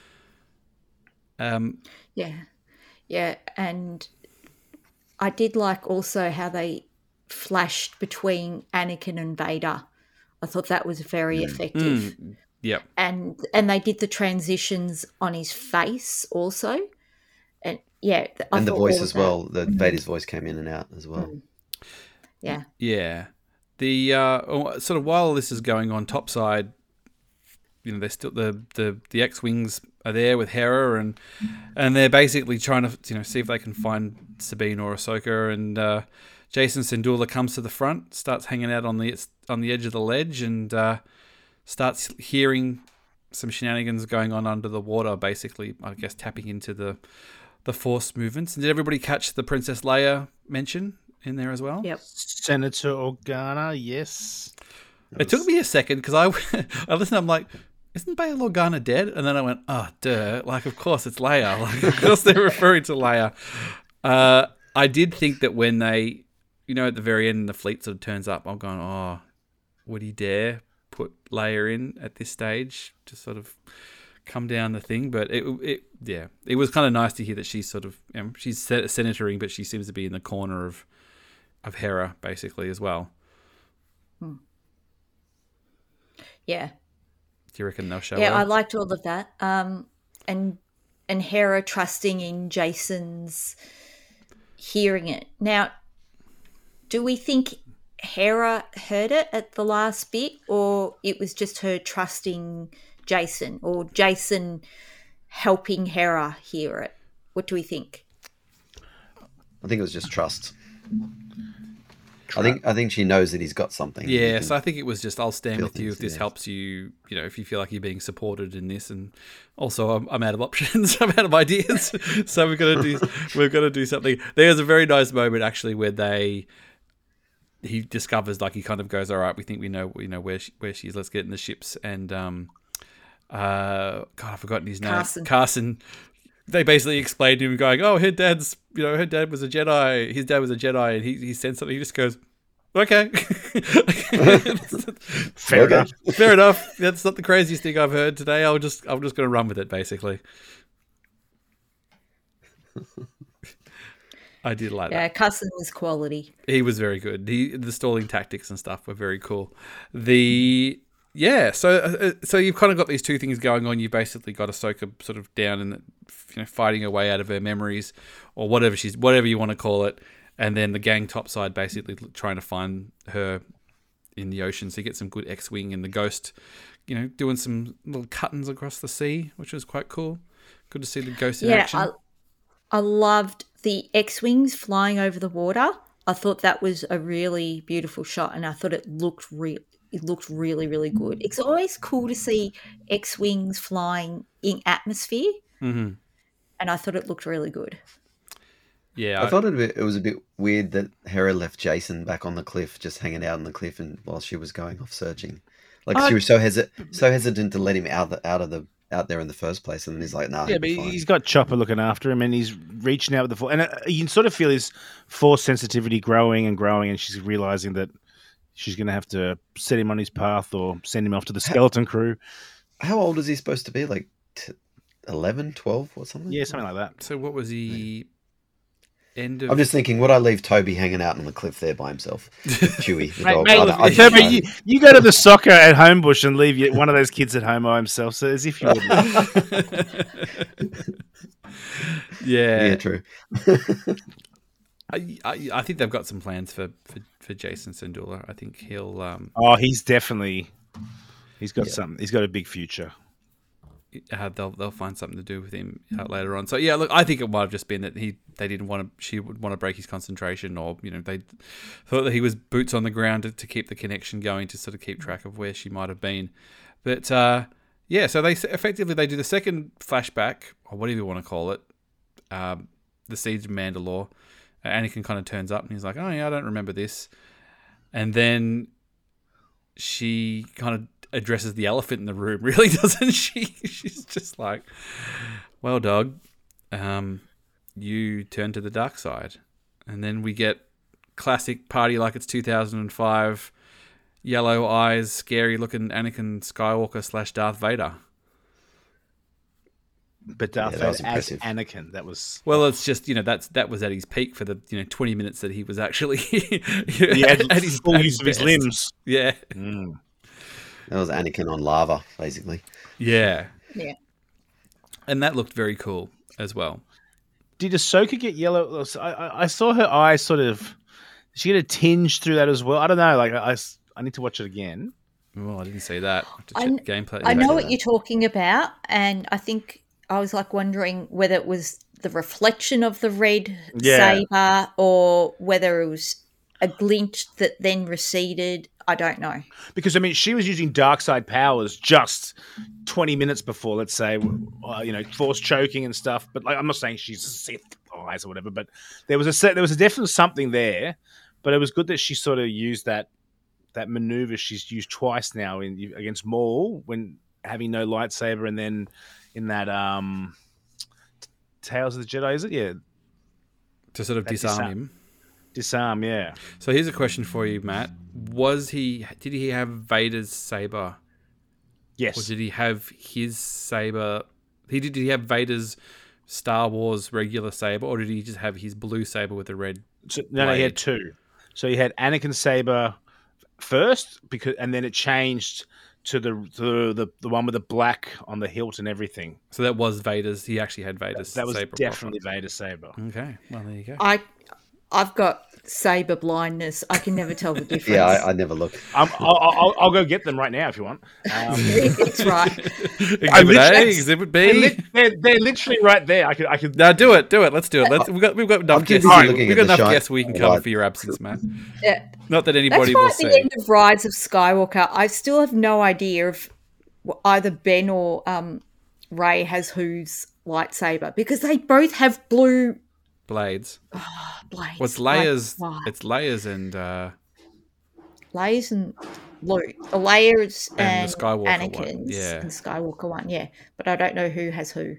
Um, Yeah. Yeah. And I did like also how they flashed between Anakin and Vader. I thought that was very effective. mm, yeah, And and they did the transitions on his face also. And yeah. I And the thought voice all of as that- well. The Vader's voice came in and out as well. Yeah. yeah. The uh, sort of while this is going on topside, you know, they're still the the the X-wings are there with Hera, and and they're basically trying to, you know, see if they can find Sabine or Ahsoka, and uh, Jason Syndulla comes to the front, starts hanging out on the on the edge of the ledge, and uh, starts hearing some shenanigans going on under the water. Basically, I guess tapping into the the Force movements. And did everybody catch the Princess Leia mention in there as well? Yep. Senator Organa, yes. It took me a second because I, I listened. I'm like, isn't Bail Organa dead? And then I went, oh, duh. Like, of course it's Leia. Like, of course they're referring to Leia. Uh, I did think that when they, you know, at the very end, the fleet sort of turns up. I'm going, oh, would he dare put Leia in at this stage to sort of come down the thing? But it, it yeah, it was kind of nice to hear that she's sort of, you know, she's senatoring, but she seems to be in the corner of, of Hera basically as well. Hmm. Yeah. Do you reckon they'll show Yeah, her? I liked all of that. Um, and and Hera trusting in Jason's hearing it. Now, do we think Hera heard it at the last bit, or it was just her trusting Jason, or Jason helping Hera hear it? What do we think? I think it was just trust. I think I think she knows that he's got something. He Yeah, can- so I think it was just, I'll stand feel with you things, if this yeah. helps you, you know, if you feel like you're being supported in this. And also, I'm, I'm out of options, I'm out of ideas, so we've got to do we've got to do something. There's a very nice moment actually where they he discovers, like, he kind of goes, all right, we think we know you know where she, where she is. Let's get in the ships. And um, uh, God, I've forgotten his name. Carson. Carson. They basically explained to him, going, "Oh, her dad's, you know, her dad was a Jedi. His dad was a Jedi, and he he said something." He just goes, "Okay, Fair Okay. enough. fair enough. That's not the craziest thing I've heard today. I'll just I'm just going to run with it, basically." I did like that. Yeah, Carson was quality. He was very good. He, the stalling tactics and stuff were very cool. The yeah, so uh, so you've kind of got these two things going on. You basically got Ahsoka sort of down and, you know, fighting her way out of her memories, or whatever she's whatever you want to call it, and then the gang topside basically trying to find her in the ocean. So you get some good X-wing, and the Ghost, you know, doing some little cuttings across the sea, which was quite cool. Good to see the Ghost in Yeah, action. I, I loved the X-wings flying over the water. I thought that was a really beautiful shot, and I thought it looked real. It looked really, really good. It's always cool to see X-wings flying in atmosphere, hmm and I thought it looked really good. Yeah, I thought it, it was a bit weird that Hera left Jason back on the cliff, just hanging out on the cliff, and while she was going off searching, like Oh. she was so hesi- so hesitant to let him out the, out of the out there in the first place, and then he's like, "Nah, Yeah, he'll but be fine." he's got Chopper looking after him, and he's reaching out with the force. And uh, you can sort of feel his force sensitivity growing and growing, and she's realizing that she's going to have to set him on his path or send him off to the skeleton crew. How old is he supposed to be? Like t- eleven, twelve or something? Yeah, something like that. So what was he? End of. I'm just thinking, would I leave Toby hanging out on the cliff there by himself? Chewy, the Mate, dog. mate, I don't- I Toby, don't know. you, you go to the soccer at Homebush and leave you, one of those kids at home by himself, so as if you wouldn't. yeah. Yeah, true. I, I I think they've got some plans for, for, for Jason Syndulla. I think he'll. Um, Oh, he's definitely. He's got Yeah. something. He's got a big future. uh, they'll they'll find something to do with him uh, later on. So yeah, look, I think it might have just been that he they didn't want to. She would want to break his concentration, or you know they thought that he was boots on the ground to, to keep the connection going, to sort of keep track of where she might have been. But uh, yeah, so they effectively they do the second flashback, or whatever you want to call it, um, the Siege of Mandalore. Uh, Anakin kind of turns up and he's like, "Oh yeah, I don't remember this," and then she kind of addresses the elephant in the room, really, doesn't she? She's just like, well, dog, um, you turn to the dark side. And then we get classic party like it's two thousand five, yellow eyes, scary looking Anakin Skywalker slash Darth Vader. But Darth Yeah, that was Vader as impressive. Anakin, that was Well, it's just, you know, that's that was at his peak for the, you know, twenty minutes that he was actually he had at his, full at use of his best. limbs. Yeah. Mm. That was Anakin on lava, basically. Yeah. Yeah. And that looked very cool as well. Did Ahsoka get yellow? I, I, I saw her eyes sort of. Did she get a tinge through that as well? I don't know. Like I, I, I need to watch it again. Well, I didn't see that. I have to I check kn- gameplay. I know that. what you're talking about, and I think I was like wondering whether it was the reflection of the red Yeah. saber or whether it was a glint that then receded. I don't know. Because I mean, she was using dark side powers just twenty minutes before, let's say, uh, you know, force choking and stuff. But like, I'm not saying she's Sith eyes or whatever. But there was a se- there was a definite something there. But it was good that she sort of used that that maneuver she's used twice now in against Maul when having no lightsaber, and then in that um, Tales of the Jedi, is it? Yeah, To sort of That disarm disarm- him. disarm. Yeah. So here's a question for you, Matt. Was he? Did he have Vader's saber, Yes. or did he have his saber? He did. Did he have Vader's Star Wars regular saber, or did he just have his blue saber with the red? So, no, no, he had blade? two. So he had Anakin saber first, because, and then it changed to the the the, the one with the black on the hilt and everything. So that was Vader's. He actually had Vader's That was saber. definitely Vader's saber. proper. Okay. Well, there you go. I, I've got saber blindness. I can never tell the difference. Yeah, I, I never look. Um, I'll, I'll, I'll go get them right now if you want. Um, it's right. Exhibit literally- A, Exhibit they're, B. li- they're, they're literally right there. I could, I could. No, do it, do it. Let's do it. Let's. We've got we've got enough I'm too guests. busy looking We've at got the enough shine- guests we can cover Right. for your absence, Matt. Yeah. Not that That's anybody why will at the see. end of Rise of Skywalker, I still have no idea if either Ben or um, Rey has whose lightsaber, because they both have blue Blades. blades. What's Like, layers? why? It's layers and uh, Layers and blue. The layers And the and, Skywalker one, Anakin's yeah. and Skywalker one, yeah. But I don't know who has who.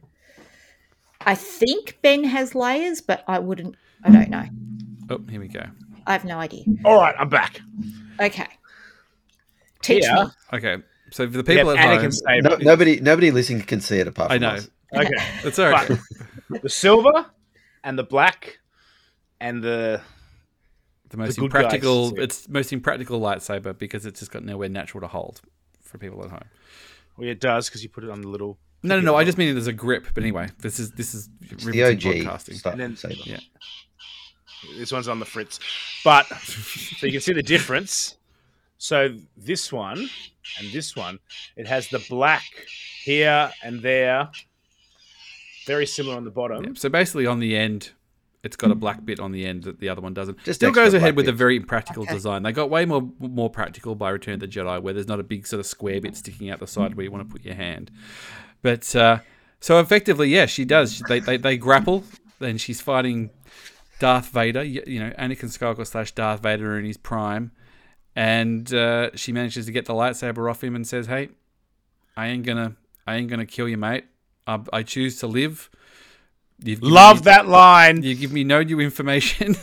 I think Ben has layers, but I wouldn't. I don't know. oh, here we go. I have no idea. All right, I'm back. Okay. Teach Here, me. Okay, so for the we have people at home, Anakin's saber. No, nobody, nobody listening can see it apart I from know us. Okay, it's all right. but the silver and the black and the The most the good guys impractical. see it. It's most impractical lightsaber because it's just got nowhere natural to hold for people at home. well, it does because you put it on the little. No, no, no. I just mean there's a grip. But anyway, this is this is It's the O riveting G podcasting. stuff. And then- saber. Yeah. This one's on the fritz, but so you can see the difference. So this one and this one, it has the black here and there, very similar on the bottom. Yeah, so basically, on the end, it's got a black bit on the end that the other one doesn't. Just Still extra goes ahead black with a bits. very impractical Okay. design. They got way more more practical by Return of the Jedi, where there's not a big sort of square bit sticking out the side where you want to put your hand. But uh, so effectively, yeah, she does. They they, they grapple, and she's fighting Darth Vader. You you know, Anakin Skywalker slash Darth Vader in his prime, and uh, she manages to get the lightsaber off him and says, "Hey, I ain't gonna I ain't gonna kill you, mate. I, I choose to live." You've given Love me- that line. You give me no new information.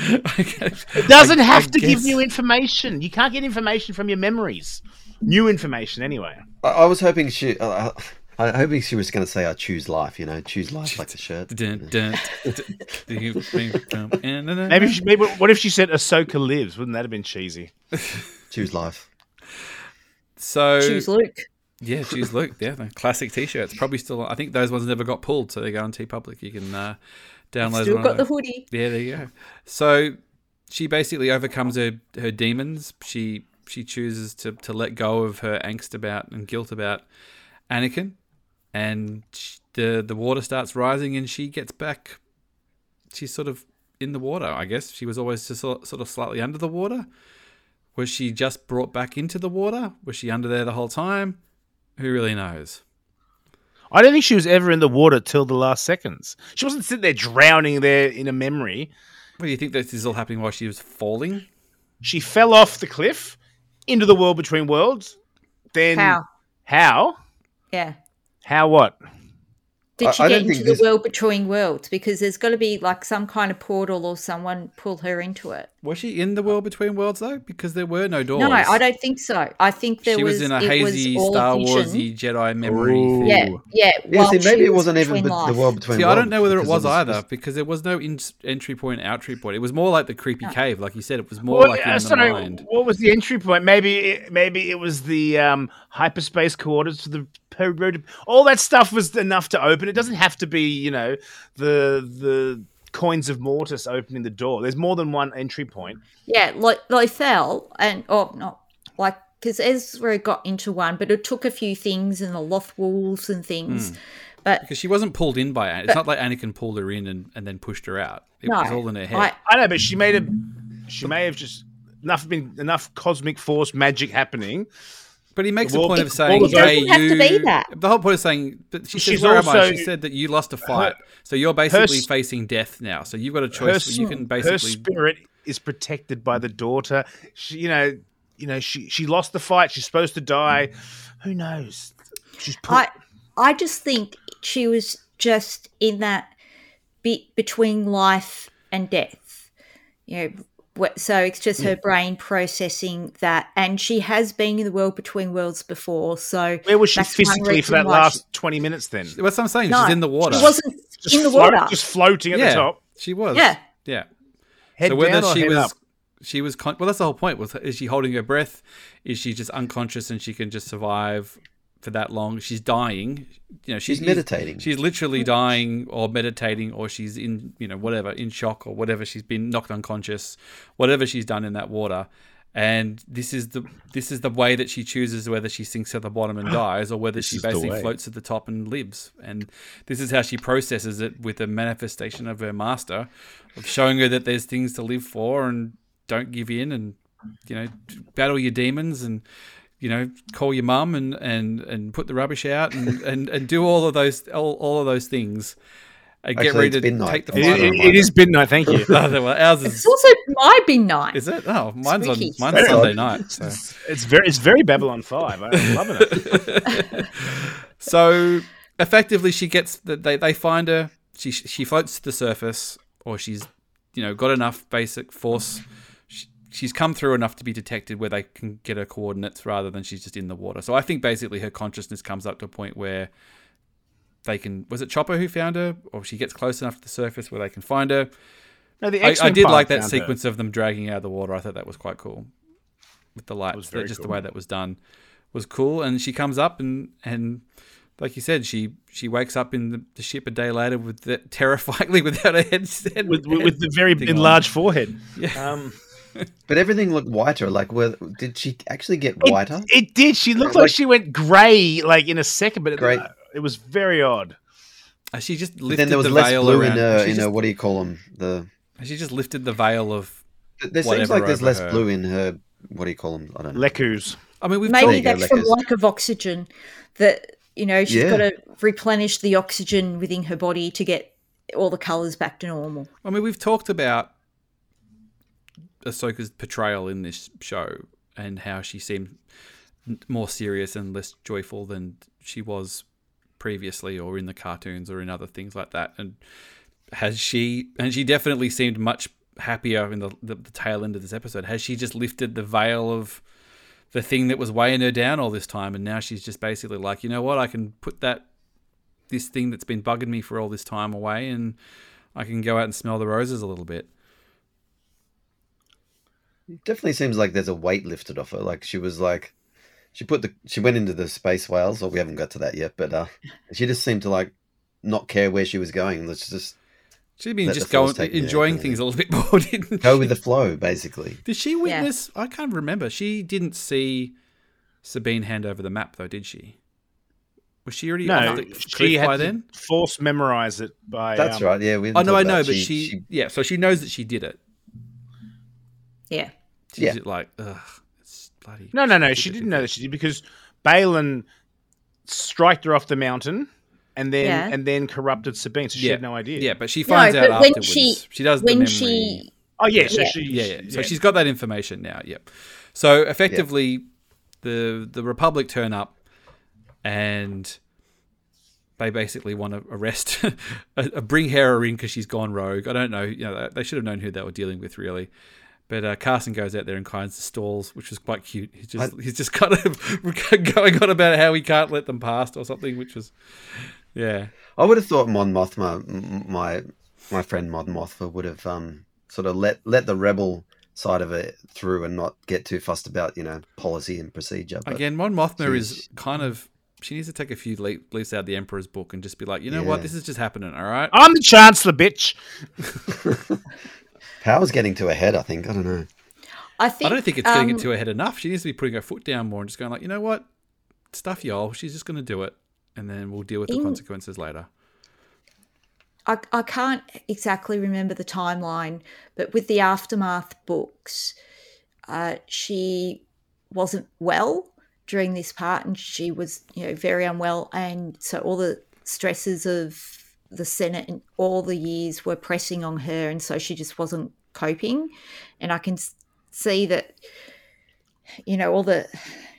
It doesn't I- have I to give guess- new information. You can't get information from your memories. New information, anyway. I, I was hoping she. Uh, I hoping she was going to say, "I choose life." You know, choose life like the shirt. Dun, dun, dun, dun, dun. Maybe, she, maybe. What if she said Ahsoka lives? Wouldn't that have been cheesy? Choose life. So Choose Luke. Yeah, choose Luke. Yeah, the classic T-shirts. Probably still. I think those ones never got pulled, so they go on TeePublic. You can uh, download. Still one got of the those. hoodie. Yeah, there you go. So she basically overcomes her, her demons. She she chooses to, to let go of her angst about and guilt about Anakin, and she, the the water starts rising, and she gets back. She's sort of in the water, I guess. She was always just sort of slightly under the water. Was she just brought back into the water? Was she under there the whole time? Who really knows? I don't think she was ever in the water till the last seconds. She wasn't sitting there drowning there in a memory. What do you think this is all happening while she was falling? She fell off the cliff into the world between worlds. Then How? How? Yeah. How what? Did I- she I get don't into think the this- world between worlds? Because there's got to be like some kind of portal or someone pull her into it. Was she in the world between worlds though? Because there were no doors. No, I don't think so. I think there she was, was in a it hazy was all Star a vision. Warsy Jedi memory Ooh. thing. Yeah, yeah. Yeah, while see, maybe she it was wasn't even between be- the life. world between See, I worlds. don't know whether it because was either because there was no in- entry point, outry point. It was more like the creepy No. cave, like you said. It was more Well, like uh, in sorry, the mind. what was the entry point? Maybe it, maybe it was the um, hyperspace coordinates to the per- road. All that stuff was enough to open. It doesn't have to be, you know, the the coins of Mortis opening the door. There's more than one entry point. Yeah, like they fell and oh not like because Ezra got into one, but it took a few things and the Loth wolves and things. But Because she wasn't pulled in by Anakin. It's not like Anakin pulled her in and, and then pushed her out. It no, was all in her head. I, I know, but she made a. She may have just enough been enough cosmic force magic happening. But he makes The a wall- point of it saying, doesn't "Hey, have you." to be that. The whole point of saying, but she She's says, "Where am I?" also- She said that you lost a fight, so you're basically s- facing death now. So you've got a Her, choice. s- Where you can her basically. spirit is protected by the daughter. She, you know, you know, she she lost the fight. She's supposed to die. Who knows? She's put, I I just think she was just in that bit between life and death. You know, wh- so it's just her brain processing that, and she has been in the world between worlds before. So where was she that's one physically for reason that why last twenty minutes? Then What's what I'm saying? she, no, She's in the water. She wasn't just in the float- water. just floating at yeah, the top. she was. Yeah. yeah. Head so whether down or she head was, up? she was. Con- well, that's the whole point. Was is she holding her breath? Is she just unconscious and she can just survive for that long? She's dying. You know, she's She's meditating. She's literally dying, or meditating, or she's in, you know, whatever, in shock, or whatever. She's been knocked unconscious, whatever she's done in that water. And this is the this is the way that she chooses whether she sinks at the bottom and dies, or whether This she is the basically way. floats at the top and lives. And this is how she processes it with the manifestation of her master, of showing her that there's things to live for and don't give in, and you know, battle your demons and you know, call your mum and, and, and put the rubbish out and, and, and do all of those all, all of those things. And get Actually, ready it's to midnight. take the It, fight. it- on. it is midnight. Thank you. Oh, well, ours It's is. also my bin night. Is it? Oh, mine's on Spooky. mine's Very Sunday odd. night. So. It's very it's very Babylon Five. I'm loving it. So effectively, she gets that they, they find her. She she floats to the surface, or she's you know got enough basic force. She, she's come through enough to be detected where they can get her coordinates rather than she's just in the water. So I think basically her consciousness comes up to a point where they can. Was it Chopper who found her, or she gets close enough to the surface where they can find her? No, the I, I X-Men did part like that found her. sequence of them dragging out of the water. I thought that was quite cool with the lights. was very Just the cool. way that was done was cool. And she comes up and and like you said, she she wakes up in the, the ship a day later with the, terrifyingly without a head, head with, with, with the very thing on. enlarged forehead. Yeah. Um, But everything looked whiter. Like, were, did she actually get it, whiter? it did. She looked Like- like, she went grey, like in a second, but it, Grey. it was very odd. Uh, She just But lifted then there was the less veil blue around. in her. she, In just, her, what do you call them? The she just lifted the veil of. there seems Whatever like there's over less her. blue in her. What do you call them? I don't know. Lekus. I mean, we've Maybe There you go, that's from Leckers. lack of oxygen. That you know she's Yeah. got to replenish the oxygen within her body to get all the colours back to normal. I mean, we've talked about Ahsoka's portrayal in this show and how she seemed n- more serious and less joyful than she was previously, or in the cartoons, or in other things like that. And has she? And she definitely seemed much happier in the, the, the tail end of this episode. Has she just lifted the veil of the thing that was weighing her down all this time, and now she's just basically like, you know what, I can put that this thing that's been bugging me for all this time away, and I can go out and smell the roses a little bit. Definitely seems like there's a weight lifted off her. Like she was like, she put the she went into the space whales, or we haven't got to that yet, but uh, she just seemed to like not care where she was going. Let's just She'd been let just the force going, take me there, enjoying kind of things a thing. little bit more, didn't Go she? with the flow, basically. Did she witness? I can't remember. She didn't see Sabine hand over the map, though, did she? Was she already No, off the cliff she had by to then? force memorize it by. That's um, right. Yeah, we. Oh, didn't no, talk I about know, it. but she, yeah, so she knows that she did it. Yeah. She's Yeah. like, ugh, it's bloody. No, no, no. She didn't know that she did because Balin striked her off the mountain, and then Yeah. and then corrupted Sabine, so she Yeah. had no idea. Yeah, but she finds No, out but when afterwards. she- she does the When memory. she Oh yeah, so Yeah. she. Yeah, yeah. So she's got that information now. Yep. So effectively, the the Republic turn up, and they basically want to arrest, uh, bring Hera in because she's gone rogue. I don't know. You know, they should have known who they were dealing with, really. But uh, Carson goes out there and kinds the stalls, which was quite cute. He's just I- he's just kind of going on about how he can't let them past or something, which was, yeah. I would have thought Mon Mothma, m- my my friend Mon Mothma, would have um sort of let let the rebel side of it through and not get too fussed about you know policy and procedure. But Again, Mon Mothma is she's- kind of. She needs to take a few le- leaves out of the Emperor's book and just be like, you know what, Yeah. this is just happening, all right? I'm the Chancellor, bitch. Power's getting to her head. I think. I don't know. I think I don't think it's getting um, it to her head enough. She needs to be putting her foot down more and just going like, you know what, stuff y'all. She's just going to do it, and then we'll deal with the In- consequences later. I, I can't exactly remember the timeline, but with the Aftermath books, uh, she wasn't well during this part, and she was, you know, very unwell, and so all the stresses of the Senate and all the years were pressing on her, and so she just wasn't coping. And I can s- see that, you know, all the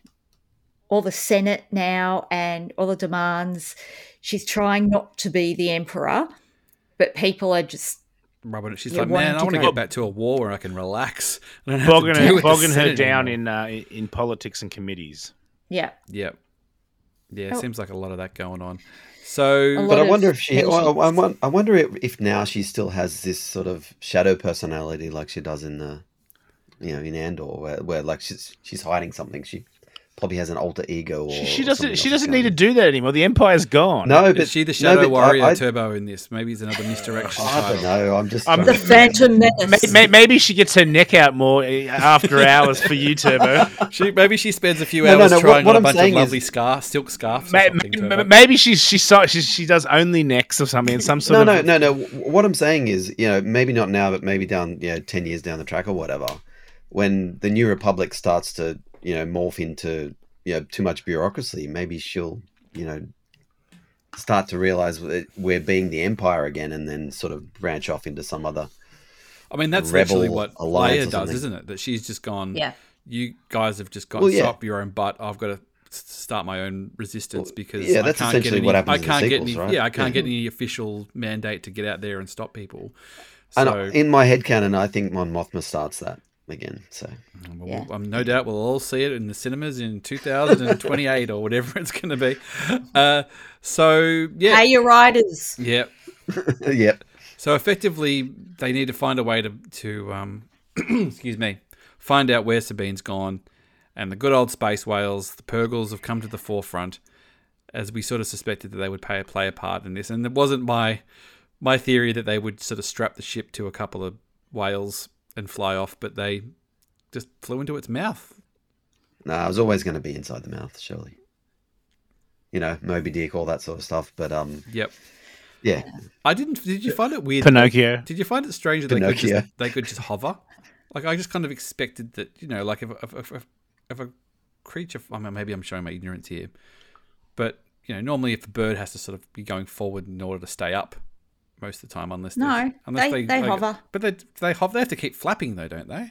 all the Senate now and all the demands. She's trying not to be the emperor, but people are just Rubbing it. She's Yeah, like, wanting man, I to want to go- get back to a war where I can relax. I don't have Bogging to deal her, with the bogging her Senate down anymore. in uh, in politics and committees. yeah. Yep. Yeah, Oh. seems like a lot of that going on. So, A lot But I of wonder if she. tensions. I, I, won- I wonder if, if now she still has this sort of shadow personality like she does in the, you know, in Andor, where, where like she's she's hiding something. She probably has an alter ego. Or She, she or doesn't. something She else doesn't need to going. do that anymore. The Empire's gone. No, but is she the no, Shadow but Warrior I, I, Turbo in this? Maybe it's another misdirection I title. don't know. I'm just. I'm- trying The to- Phantom Menace. May- may- Maybe she gets her neck out more eh, after hours for you, Turbo. She, maybe she spends a few No, no, hours no, what- trying what on a I'm bunch of saying lovely is- scarf, silk scarves or May- something. may- Turbo. Maybe she's she saw she, she does only necks or something. Some sort No, of no, no, no. What I'm saying is, you know, maybe not now, but maybe down, you know, ten years down the track or whatever, when the New Republic starts to, you know, morph into, you know, too much bureaucracy, maybe she'll, you know, start to realize that we're being the Empire again, and then sort of branch off into some other. I mean, that's Rebel literally what alliance Leia or does, something. isn't it? That she's just gone, Yeah. you guys have just gone, Well, yeah. stop your own butt. I've got to s- start my own resistance Well, because yeah, I that's can't get essentially any, what happens I in the can't get sequels, any, right? Yeah, I can't Yeah. get any official mandate to get out there and stop people. And So, in my headcanon, I think Mon Mothma starts that again. So well, Yeah. um, no doubt we'll all see it in the cinemas in two thousand twenty-eight or whatever it's going to be. Uh, so, yeah. Pay your riders. Yeah. yep. So effectively, they need to find a way to, to um, excuse me, find out where Sabine's gone. And the good old space whales, the Purgles, have come to the forefront, as we sort of suspected that they would play, play a part in this. And it wasn't my my theory that they would sort of strap the ship to a couple of whales and fly off, but they just flew into its mouth. No, I was always going to be inside the mouth, surely. You know, Moby Dick, all that sort of stuff. But um, Yep. yeah, I didn't. Did you find it weird? Pinocchio. Did you find it strange that they could, Pinocchio. just, they could just hover? Like, I just kind of expected that, you know, like if, if, if, if, if a creature, I mean, maybe I'm showing my ignorance here, but, you know, normally if a bird has to sort of be going forward in order to stay up most of the time, unless No, there's- unless they- they like- hover. But they, they hover, they have to keep flapping though, don't they?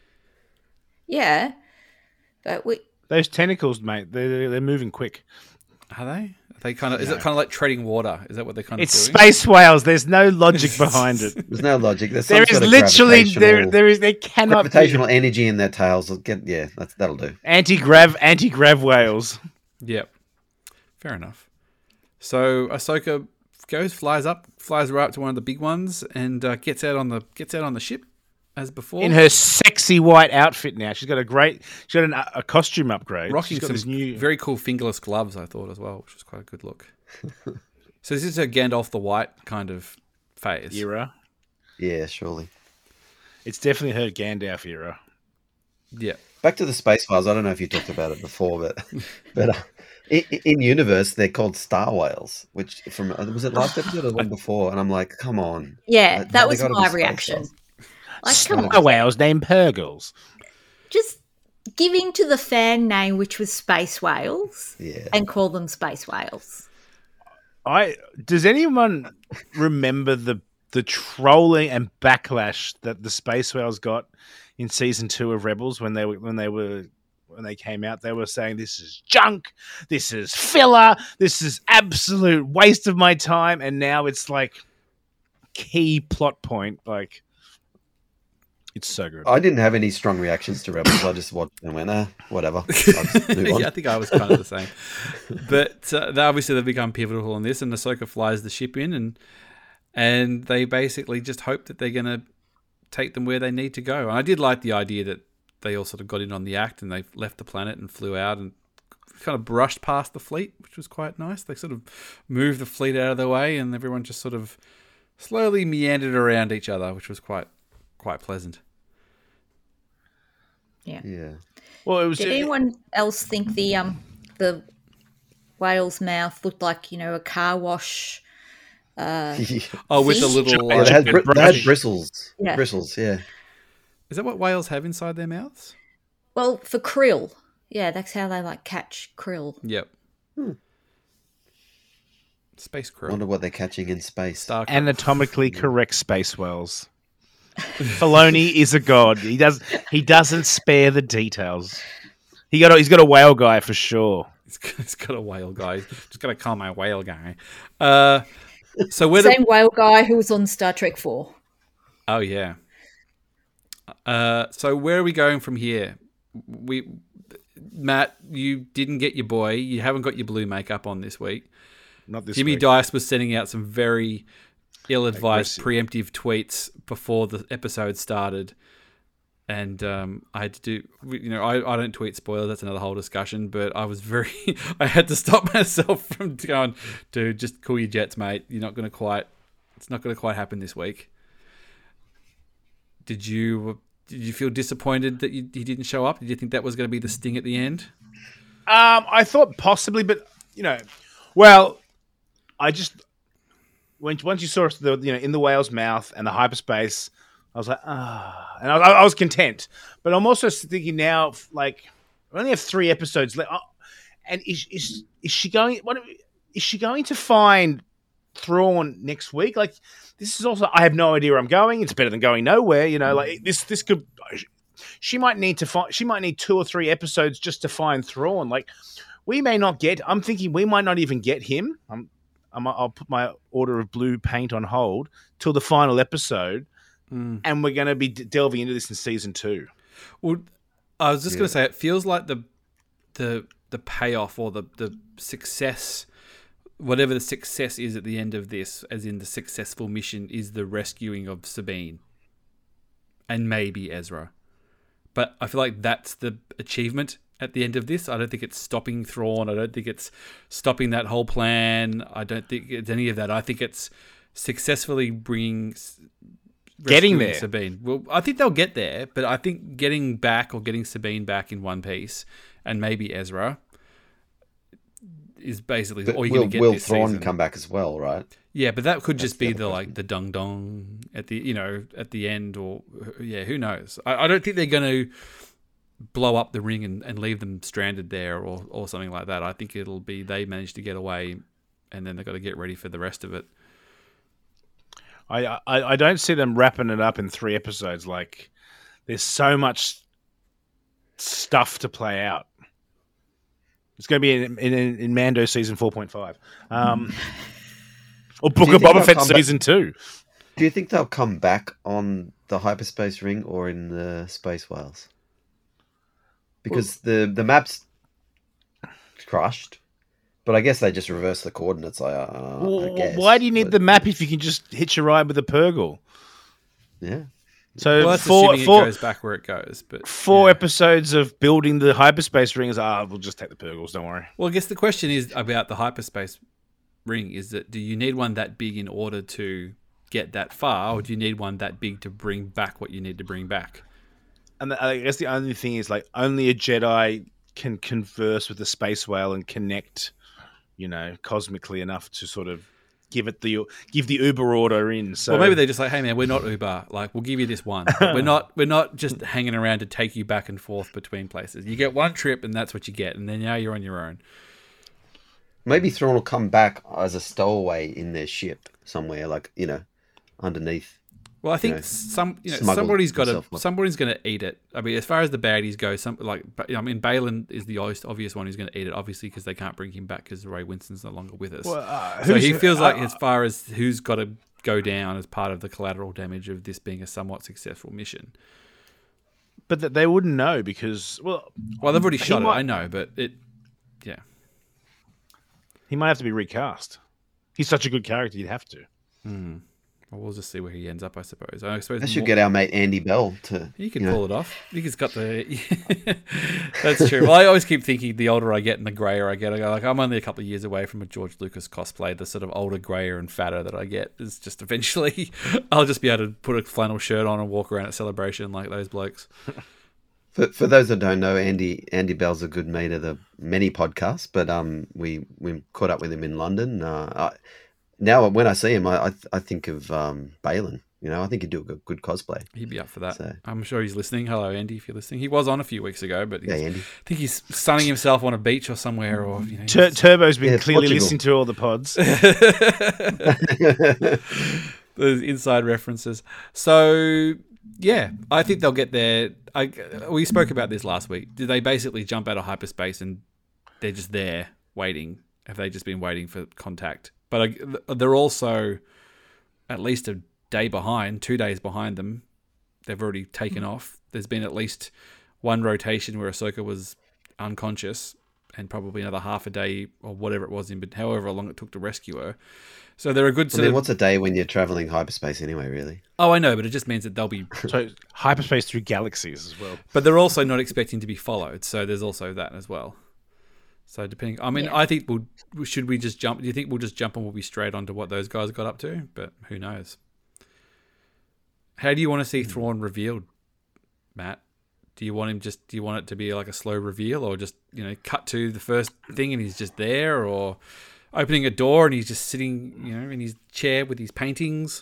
Yeah. But we Those tentacles, mate, they're, they're moving quick. Are they? Are they kind of, is it kind of like treading water? Is that what they're kind It's of doing? space whales. There's no logic behind it. there's no logic. There's some There is sort of literally there gravitational- there is there cannot be gravitational energy in their tails. Get yeah, that's that'll do. anti grav anti grav whales. Yep. Fair enough. So Ahsoka goes, flies up, flies right up to one of the big ones, and uh, gets out on the gets out on the ship. as before. In her sexy white outfit now. She's got a great, she's got an, a costume upgrade. Rocking she's got some this new... very cool fingerless gloves, I thought, as well, which was quite a good look. So this is her Gandalf the White kind of phase. era. Yeah, surely. It's definitely her Gandalf era. Yeah. Back to the Space Files. I don't know if you talked about it before, but but uh, in, in universe they're called star whales. Which from was it last episode or the one before? And I'm like, come on. Yeah, Like, that they was gotta be my space reaction. whales. Like, come Star on. whales named Purgles. Just give in to the fan name, which was Space Whales, Yeah. and call them Space Whales. I does anyone remember the the trolling and backlash that the Space Whales got in season two of Rebels when they were when they were when they came out? They were saying this is junk, this is filler, this is absolute waste of my time, and now it's like key plot point. Like, it's so good. I didn't have any strong reactions to Rebels. I just watched and went, ah, whatever. I'll just move on. Yeah, I think I was kind of the same. But uh, they obviously they've become pivotal in this, and Ahsoka flies the ship in, and and they basically just hope that they're going to take them where they need to go. And I did like the idea that they all sort of got in on the act, and they left the planet and flew out and kind of brushed past the fleet, which was quite nice. They sort of moved the fleet out of the way, and everyone just sort of slowly meandered around each other, which was quite quite pleasant. Yeah. Yeah. Well, it was Did just, anyone else think the um the whale's mouth looked like, you know, a car wash? Oh, with the Fish? little... Yeah, Uh, they had, br- they had brush. bristles. Yeah. Bristles, yeah. is that what whales have inside their mouths? Well, for krill. Yeah, that's how they like catch krill. Yep. Space crew. Wonder what they're catching in space. Star crew. anatomically correct space whales. Filoni is a god. He does. He doesn't spare the details. He got. A, he's got a whale guy for sure. He's got, he's got a whale guy. Just got to call my whale guy. Uh, so where Same the... whale guy who was on Star Trek four. Oh, yeah. Uh, so where are we going from here? We, Matt, you didn't get your boy. You haven't got your blue makeup on this week. Not this Jimmy week. Dice was sending out some very ill-advised Aggressive. preemptive tweets before the episode started. And um, I had to do, you know, I, I don't tweet spoilers. That's another whole discussion. But I was very, I had to stop myself from going, dude, just cool your jets, mate. You're not going to quite, it's not going to quite happen this week. Did you, did you feel disappointed that you, he didn't show up? Did you think that was going to be the sting at the end? Um, I thought possibly, but you know, well, I just when once you saw the you know in the whale's mouth and the hyperspace, I was like, ah, and I, I was content. But I'm also thinking now, like, we only have three episodes left, oh, and is is is she going? What is she going to find Thrawn next week? Like, this is also, I have no idea where I'm going. It's better than going nowhere, you know. Like this, this could. She might need to find. She might need two or three episodes just to find Thrawn. Like, we may not get. I'm thinking we might not even get him. I'm. I'm I'll put my order of blue paint on hold till the final episode, Mm. and we're going to be d- delving into this in season two. Well, I was just Yeah. going to say, it feels like the the the payoff or the, the success, whatever the success is at the end of this, as in the successful mission, is the rescuing of Sabine and maybe Ezra. But I feel like that's the achievement at the end of this. I don't think it's stopping Thrawn. I don't think it's stopping that whole plan. I don't think it's any of that. I think it's successfully bringing... Getting rescuing there. Sabine. Well, I think they'll get there, but I think getting back or getting Sabine back in one piece and maybe Ezra is basically But all you're will going to get will this Thrawn season. come back as well, right? Yeah, but that could That's just the be other the like question. the dung dong at the you know at the end, or yeah, who knows? I, I don't think they're going to blow up the ring and, and leave them stranded there or or something like that. I think it'll be they manage to get away, and then they've got to get ready for the rest of it. I, I I don't see them wrapping it up in three episodes. Like, there's so much stuff to play out. It's going to be in in, in Mando season four point five, um, or Book Do you of think Boba they'll Fett come back- season two. Do you think they'll come back on the hyperspace ring or in the space whales? Because the the map's crushed, but I guess they just reverse the coordinates. I, uh, I Well, guess. why do you need but- the map if you can just hitch a ride with a Purgle? Yeah, So Well, that's four, assuming four, it goes back where it goes. But four yeah. episodes of building the hyperspace rings. Ah, we'll just take the Purgles. Don't worry. Well, I guess the question is about the hyperspace ring: is that do you need one that big in order to get that far, or do you need one that big to bring back what you need to bring back? And the, I guess the only thing is, like, only a Jedi can converse with the space whale and connect, you know, cosmically enough to sort of give it the give the Uber order in. So Well, maybe they're just like, "Hey, man, we're not Uber. Like, we'll give you this one. But we're not. We're not just hanging around to take you back and forth between places. You get one trip, and that's what you get. And then now you're on your own." Maybe Thrawn will come back as a stowaway in their ship somewhere, like, you know, underneath. Well, I think know, some you know smuggle somebody's got to himself up. somebody's going to eat it. I mean, as far as the baddies go, some like I mean, Balin is the obvious obvious one who's going to eat it, obviously, because they can't bring him back because Ray Winston's no longer with us. Well, uh, so who's- he feels like, uh, as far as who's got to go down as part of the collateral damage of this being a somewhat successful mission. but that they wouldn't know because, well, Well, they've already he shot might- it, I know, but it, yeah. he might have to be recast. He's such a good character, you'd have to. Well, we'll just see where he ends up, I suppose. I suppose They should more- get our mate Andy Bell to. You can you know, pull it off. He's got the. That's true. Well, I always keep thinking the older I get and the grayer I get, I go like I'm only a couple of years away from a George Lucas cosplay. The sort of older, grayer, and fatter that I get is just eventually I'll just be able to put a flannel shirt on and walk around at Celebration like those blokes. For, for those that don't know, Andy Andy Bell's a good mate of the many podcasts, but um, we we caught up with him in London. Uh, I, now when I see him, I I, I think of um, Balin. You know, I think he'd do a good, good cosplay. He'd be up for that. So- I'm sure he's listening. Hello, Andy, if you're listening. He was on a few weeks ago, but he's, Yeah, Andy. I think he's sunning himself on a beach or somewhere. Or you know, Tur- he's- Turbo's been Yeah, clearly Portugal. listening to all the pods. those inside references. So yeah, I think they'll get there. I, we spoke about this last week. Did they basically jump out of hyperspace and they're just there waiting? Have they just been waiting for contact? But I, they're also at least a day behind, two days behind them. They've already taken off. There's been at least one rotation where Ahsoka was unconscious, and probably another half a day or whatever it was in, but however long it took to rescue her. So they're a good I sort mean, of. what's a day when you're traveling hyperspace anyway? Really? Oh, I know, but it just means that they'll be. So hyperspace through galaxies as well. But they're also not expecting to be followed, so there's also that as well. So depending, I mean, Yeah. I think we'll should we just jump? Do you think we'll just jump and we'll be straight onto what those guys got up to? But who knows? How do you want to see Thrawn revealed, Matt? Do you want him just? Do you want it to be like a slow reveal, or just you know cut to the first thing and he's just there, or opening a door and he's just sitting you know in his chair with his paintings?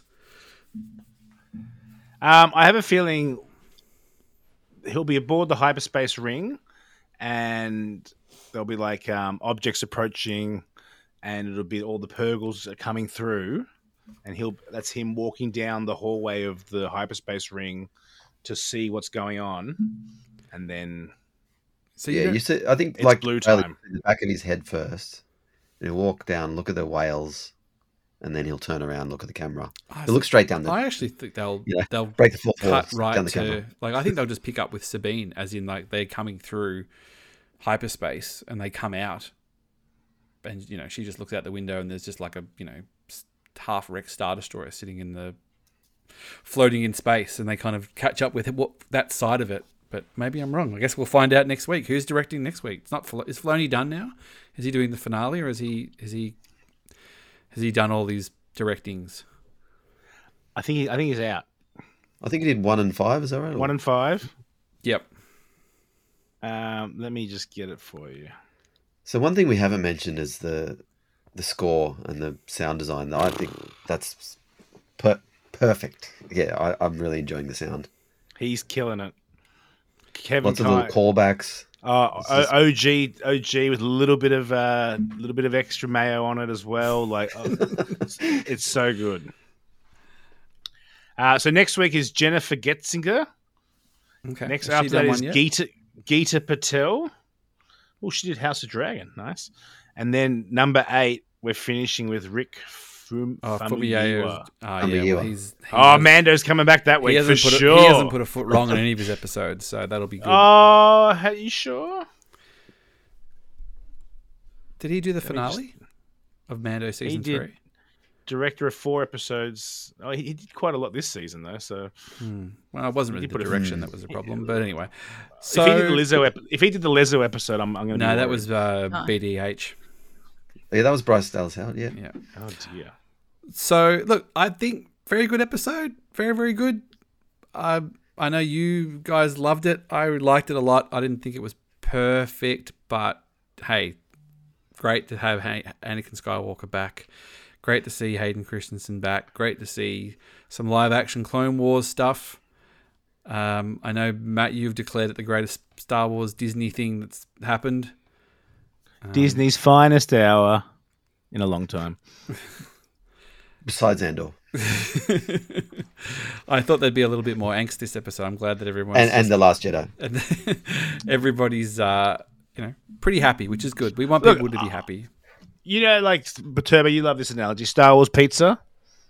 Um, I have a feeling he'll be aboard the hyperspace ring, and there'll be like um, objects approaching, and it'll be all the Purgles are coming through, and he'll that's him walking down the hallway of the hyperspace ring to see what's going on, and then So you Yeah, don't- you see, I think It's like blue Bailey, time. in the back of his head first. He'll walk down, look at the whales, and then he'll turn around, look at the camera. I He'll look straight down the I actually think they'll Yeah. they'll break the fourth wall cut right down the to camera. like I think they'll just pick up with Sabine, as in like they're coming through hyperspace and they come out, and you know she just looks out the window and there's just like a you know half wrecked Star Destroyer sitting in the floating in space, and they kind of catch up with what that side of it. But maybe I'm wrong. I guess we'll find out next week. Who's directing next week? It's not Fil- is Filoni done now? Is he doing the finale, or is he is he has he done all these directings? I think he, I think he's out. I think he did one and five. Is that right? One and five. Yep. Um, let me just get it for you. So one thing we haven't mentioned is the the score and the sound design. I think that's per- perfect. Yeah, I, I'm really enjoying the sound. He's killing it. Kevin Lots of Kyle- little callbacks. Oh, This is- O- OG, OG with a little bit of a uh, little bit of extra mayo on it as well. Like, oh, it's, it's so good. Uh, so next week is Jennifer Getzinger. Okay. Next Has she after that done is one yet? Geeta Geeta Patel. Oh, she did House of Dragon. Nice. And then number eight, we're finishing with Rick Fum- Oh, Famuyiwa. Fumiya. Oh, yeah, Famuyiwa. well, he's, he Oh, has- Mando's coming back that he week for hasn't, put a, sure. he hasn't put a foot wrong on any of his episodes, so that'll be good. Oh, are you sure? Did he do the me just- finale of Mando season did. three? director of four episodes. Oh, he, he did quite a lot this season, though. So, Hmm. Well, it wasn't really He the put it- direction that was the problem, but anyway. So if he did the Lizzo, ep- if he did the Lizzo episode, I'm, I'm going to. no, that was uh, No. B D H. Yeah, that was Bryce Dallas Howard. Yeah. Yeah. Oh dear. So look, I think very good episode, very very good. I I know you guys loved it. I liked it a lot. I didn't think it was perfect, but hey, great to have Han- Anakin Skywalker back. Great to see Hayden Christensen back. Great to see some live action Clone Wars stuff. Um, I know Matt, you've declared it the greatest Star Wars Disney thing that's happened. Disney's finest hour in a long time. Besides Andor. I thought there'd be a little bit more angst this episode. I'm glad that everyone's And, and The Last Jedi. and everybody's uh, you know pretty happy, which is good. We want Look, people to be happy. You know, like Turbo, you love this analogy. Star Wars pizza.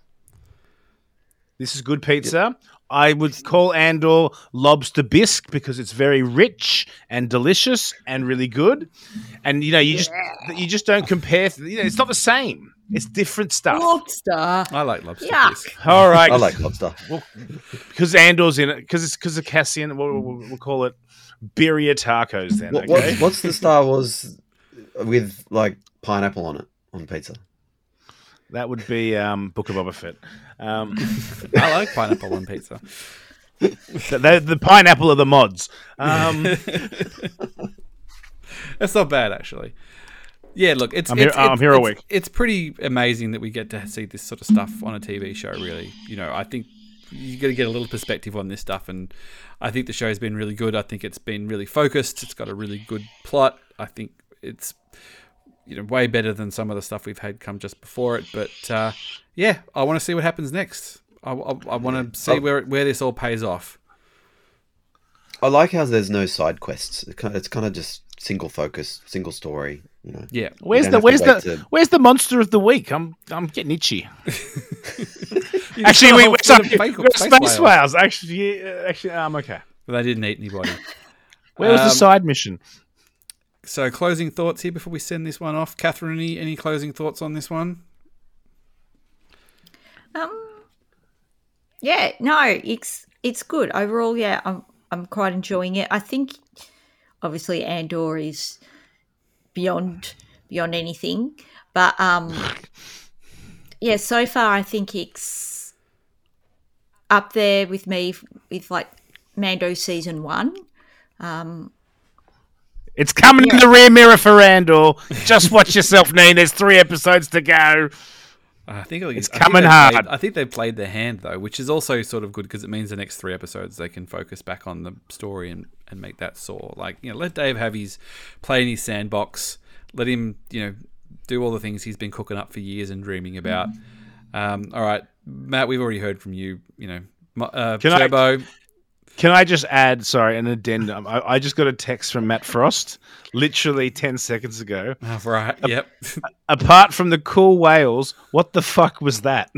This is good pizza. I would call Andor lobster bisque because it's very rich and delicious and really good. And you know, you just you just don't compare. You know, it's not the same. It's different stuff. Lobster. I like lobster Yuck. bisque. All right, I like lobster. well, because Andor's in it. Because it's because of Cassian. We'll, we'll, we'll call it birria tacos then. What, Okay. what's, what's the Star Wars with like pineapple on it on pizza? That would be um, Book of Boba Fett. Um, I like pineapple on pizza. the, the, the pineapple of the mods. Um, That's not bad, actually. Yeah, look, it's I'm it's, here- I'm it's, here a it's, week. It's pretty amazing that we get to see this sort of stuff on a T V show. Really, you know, I think you got to get a little perspective on this stuff, and I think the show's been really good. I think it's been really focused. It's got a really good plot. I think it's you know way better than some of the stuff we've had come just before it. But uh, yeah, I want to see what happens next. I, I, I want to see Oh. where where this all pays off. I like how there's no side quests. It kind of, it's kind of just single focus, single story. You know. Yeah, where's don't the have to where's wait the to- where's the monster of the week? I'm I'm getting itchy. You Actually, got a we whole we're, fleet sorry, of fake- we're space space whales. whales. Actually, yeah, actually, I'm okay. But they didn't eat anybody. Where was the Um, side mission? So, closing thoughts here before we send this one off. Catherine, any, any closing thoughts on this one? Um, yeah, no, it's it's good overall. Yeah, I'm I'm quite enjoying it. I think obviously Andor is beyond beyond anything, but um, yeah, so far I think it's up there with me with like Mando season one. Um, It's coming in the rear mirror for Andor. Just watch yourself, Neen. There's three episodes to go. I think it'll- It's I think coming they've hard. Played, I think they've played their hand though, which is also sort of good because it means the next three episodes they can focus back on the story and, and make that soar. Like you know, let Dave have his play in his sandbox. Let him you know do all the things he's been cooking up for years and dreaming about. Um, all right, Matt, we've already heard from you. You know, Mo- uh, Can I- Turbo. Can I just add, sorry, an addendum? I, I just got a text from Matt Frost literally ten seconds ago. Oh, right. Yep. Apart from the cool whales, what the fuck was that?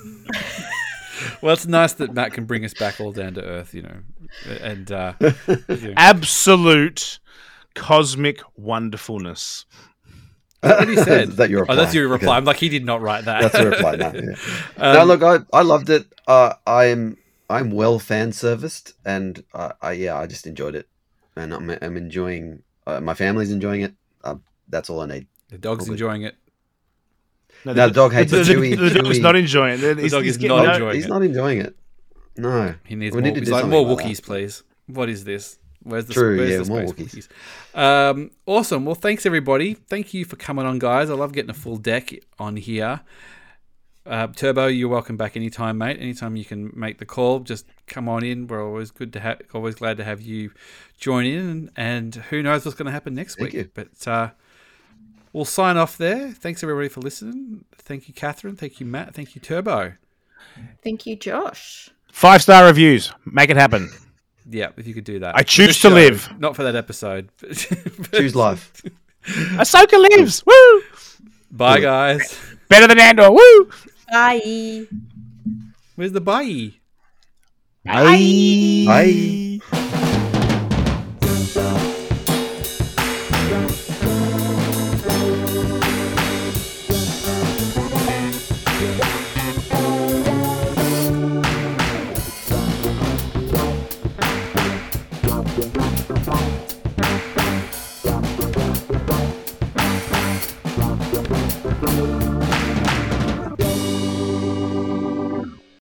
Well, it's nice that Matt can bring us back all down to earth, you know, and uh, you know. Absolute cosmic wonderfulness. What he said. Is that your Oh, that's reply? your reply. Okay. I'm like, he did not write that. That's a reply. No, yeah. Um, no, look, I, I loved it. Uh, I'm I'm well fan serviced, and uh, I yeah, I just enjoyed it, and I'm I'm enjoying. Uh, my family's enjoying it. Uh, that's all I need. The dog's Probably. enjoying it. No, the dog hates the, it. the, Chewy- the dog is Chewy- not enjoying it. He's, dog he's is getting not no- enjoying He's it. not enjoying it. No, He needs We more. need to He's do like, something more like Wookiees, that. please. What is this? Where's the, True, where's yeah, the more space Wookiees? Um, awesome. Well, thanks, everybody. Thank you for coming on, guys. I love getting a full deck on here. Uh, Turbo, you're welcome back anytime, mate. Anytime you can make the call, just come on in. We're always good to have, always glad to have you join in. And, and who knows what's going to happen next Thank week? you. But uh, we'll sign off there. Thanks everybody for listening. Thank you, Catherine. Thank you, Matt. Thank you, Turbo. thank you, Josh. Five star reviews. Make it happen. Yeah, if you could do that. I For choose this to show, live. Not for that episode. Choose life. Ahsoka lives. Woo! Bye, guys. Better than Andor. Woo! Bye. Where's the bye? Bye. Bye.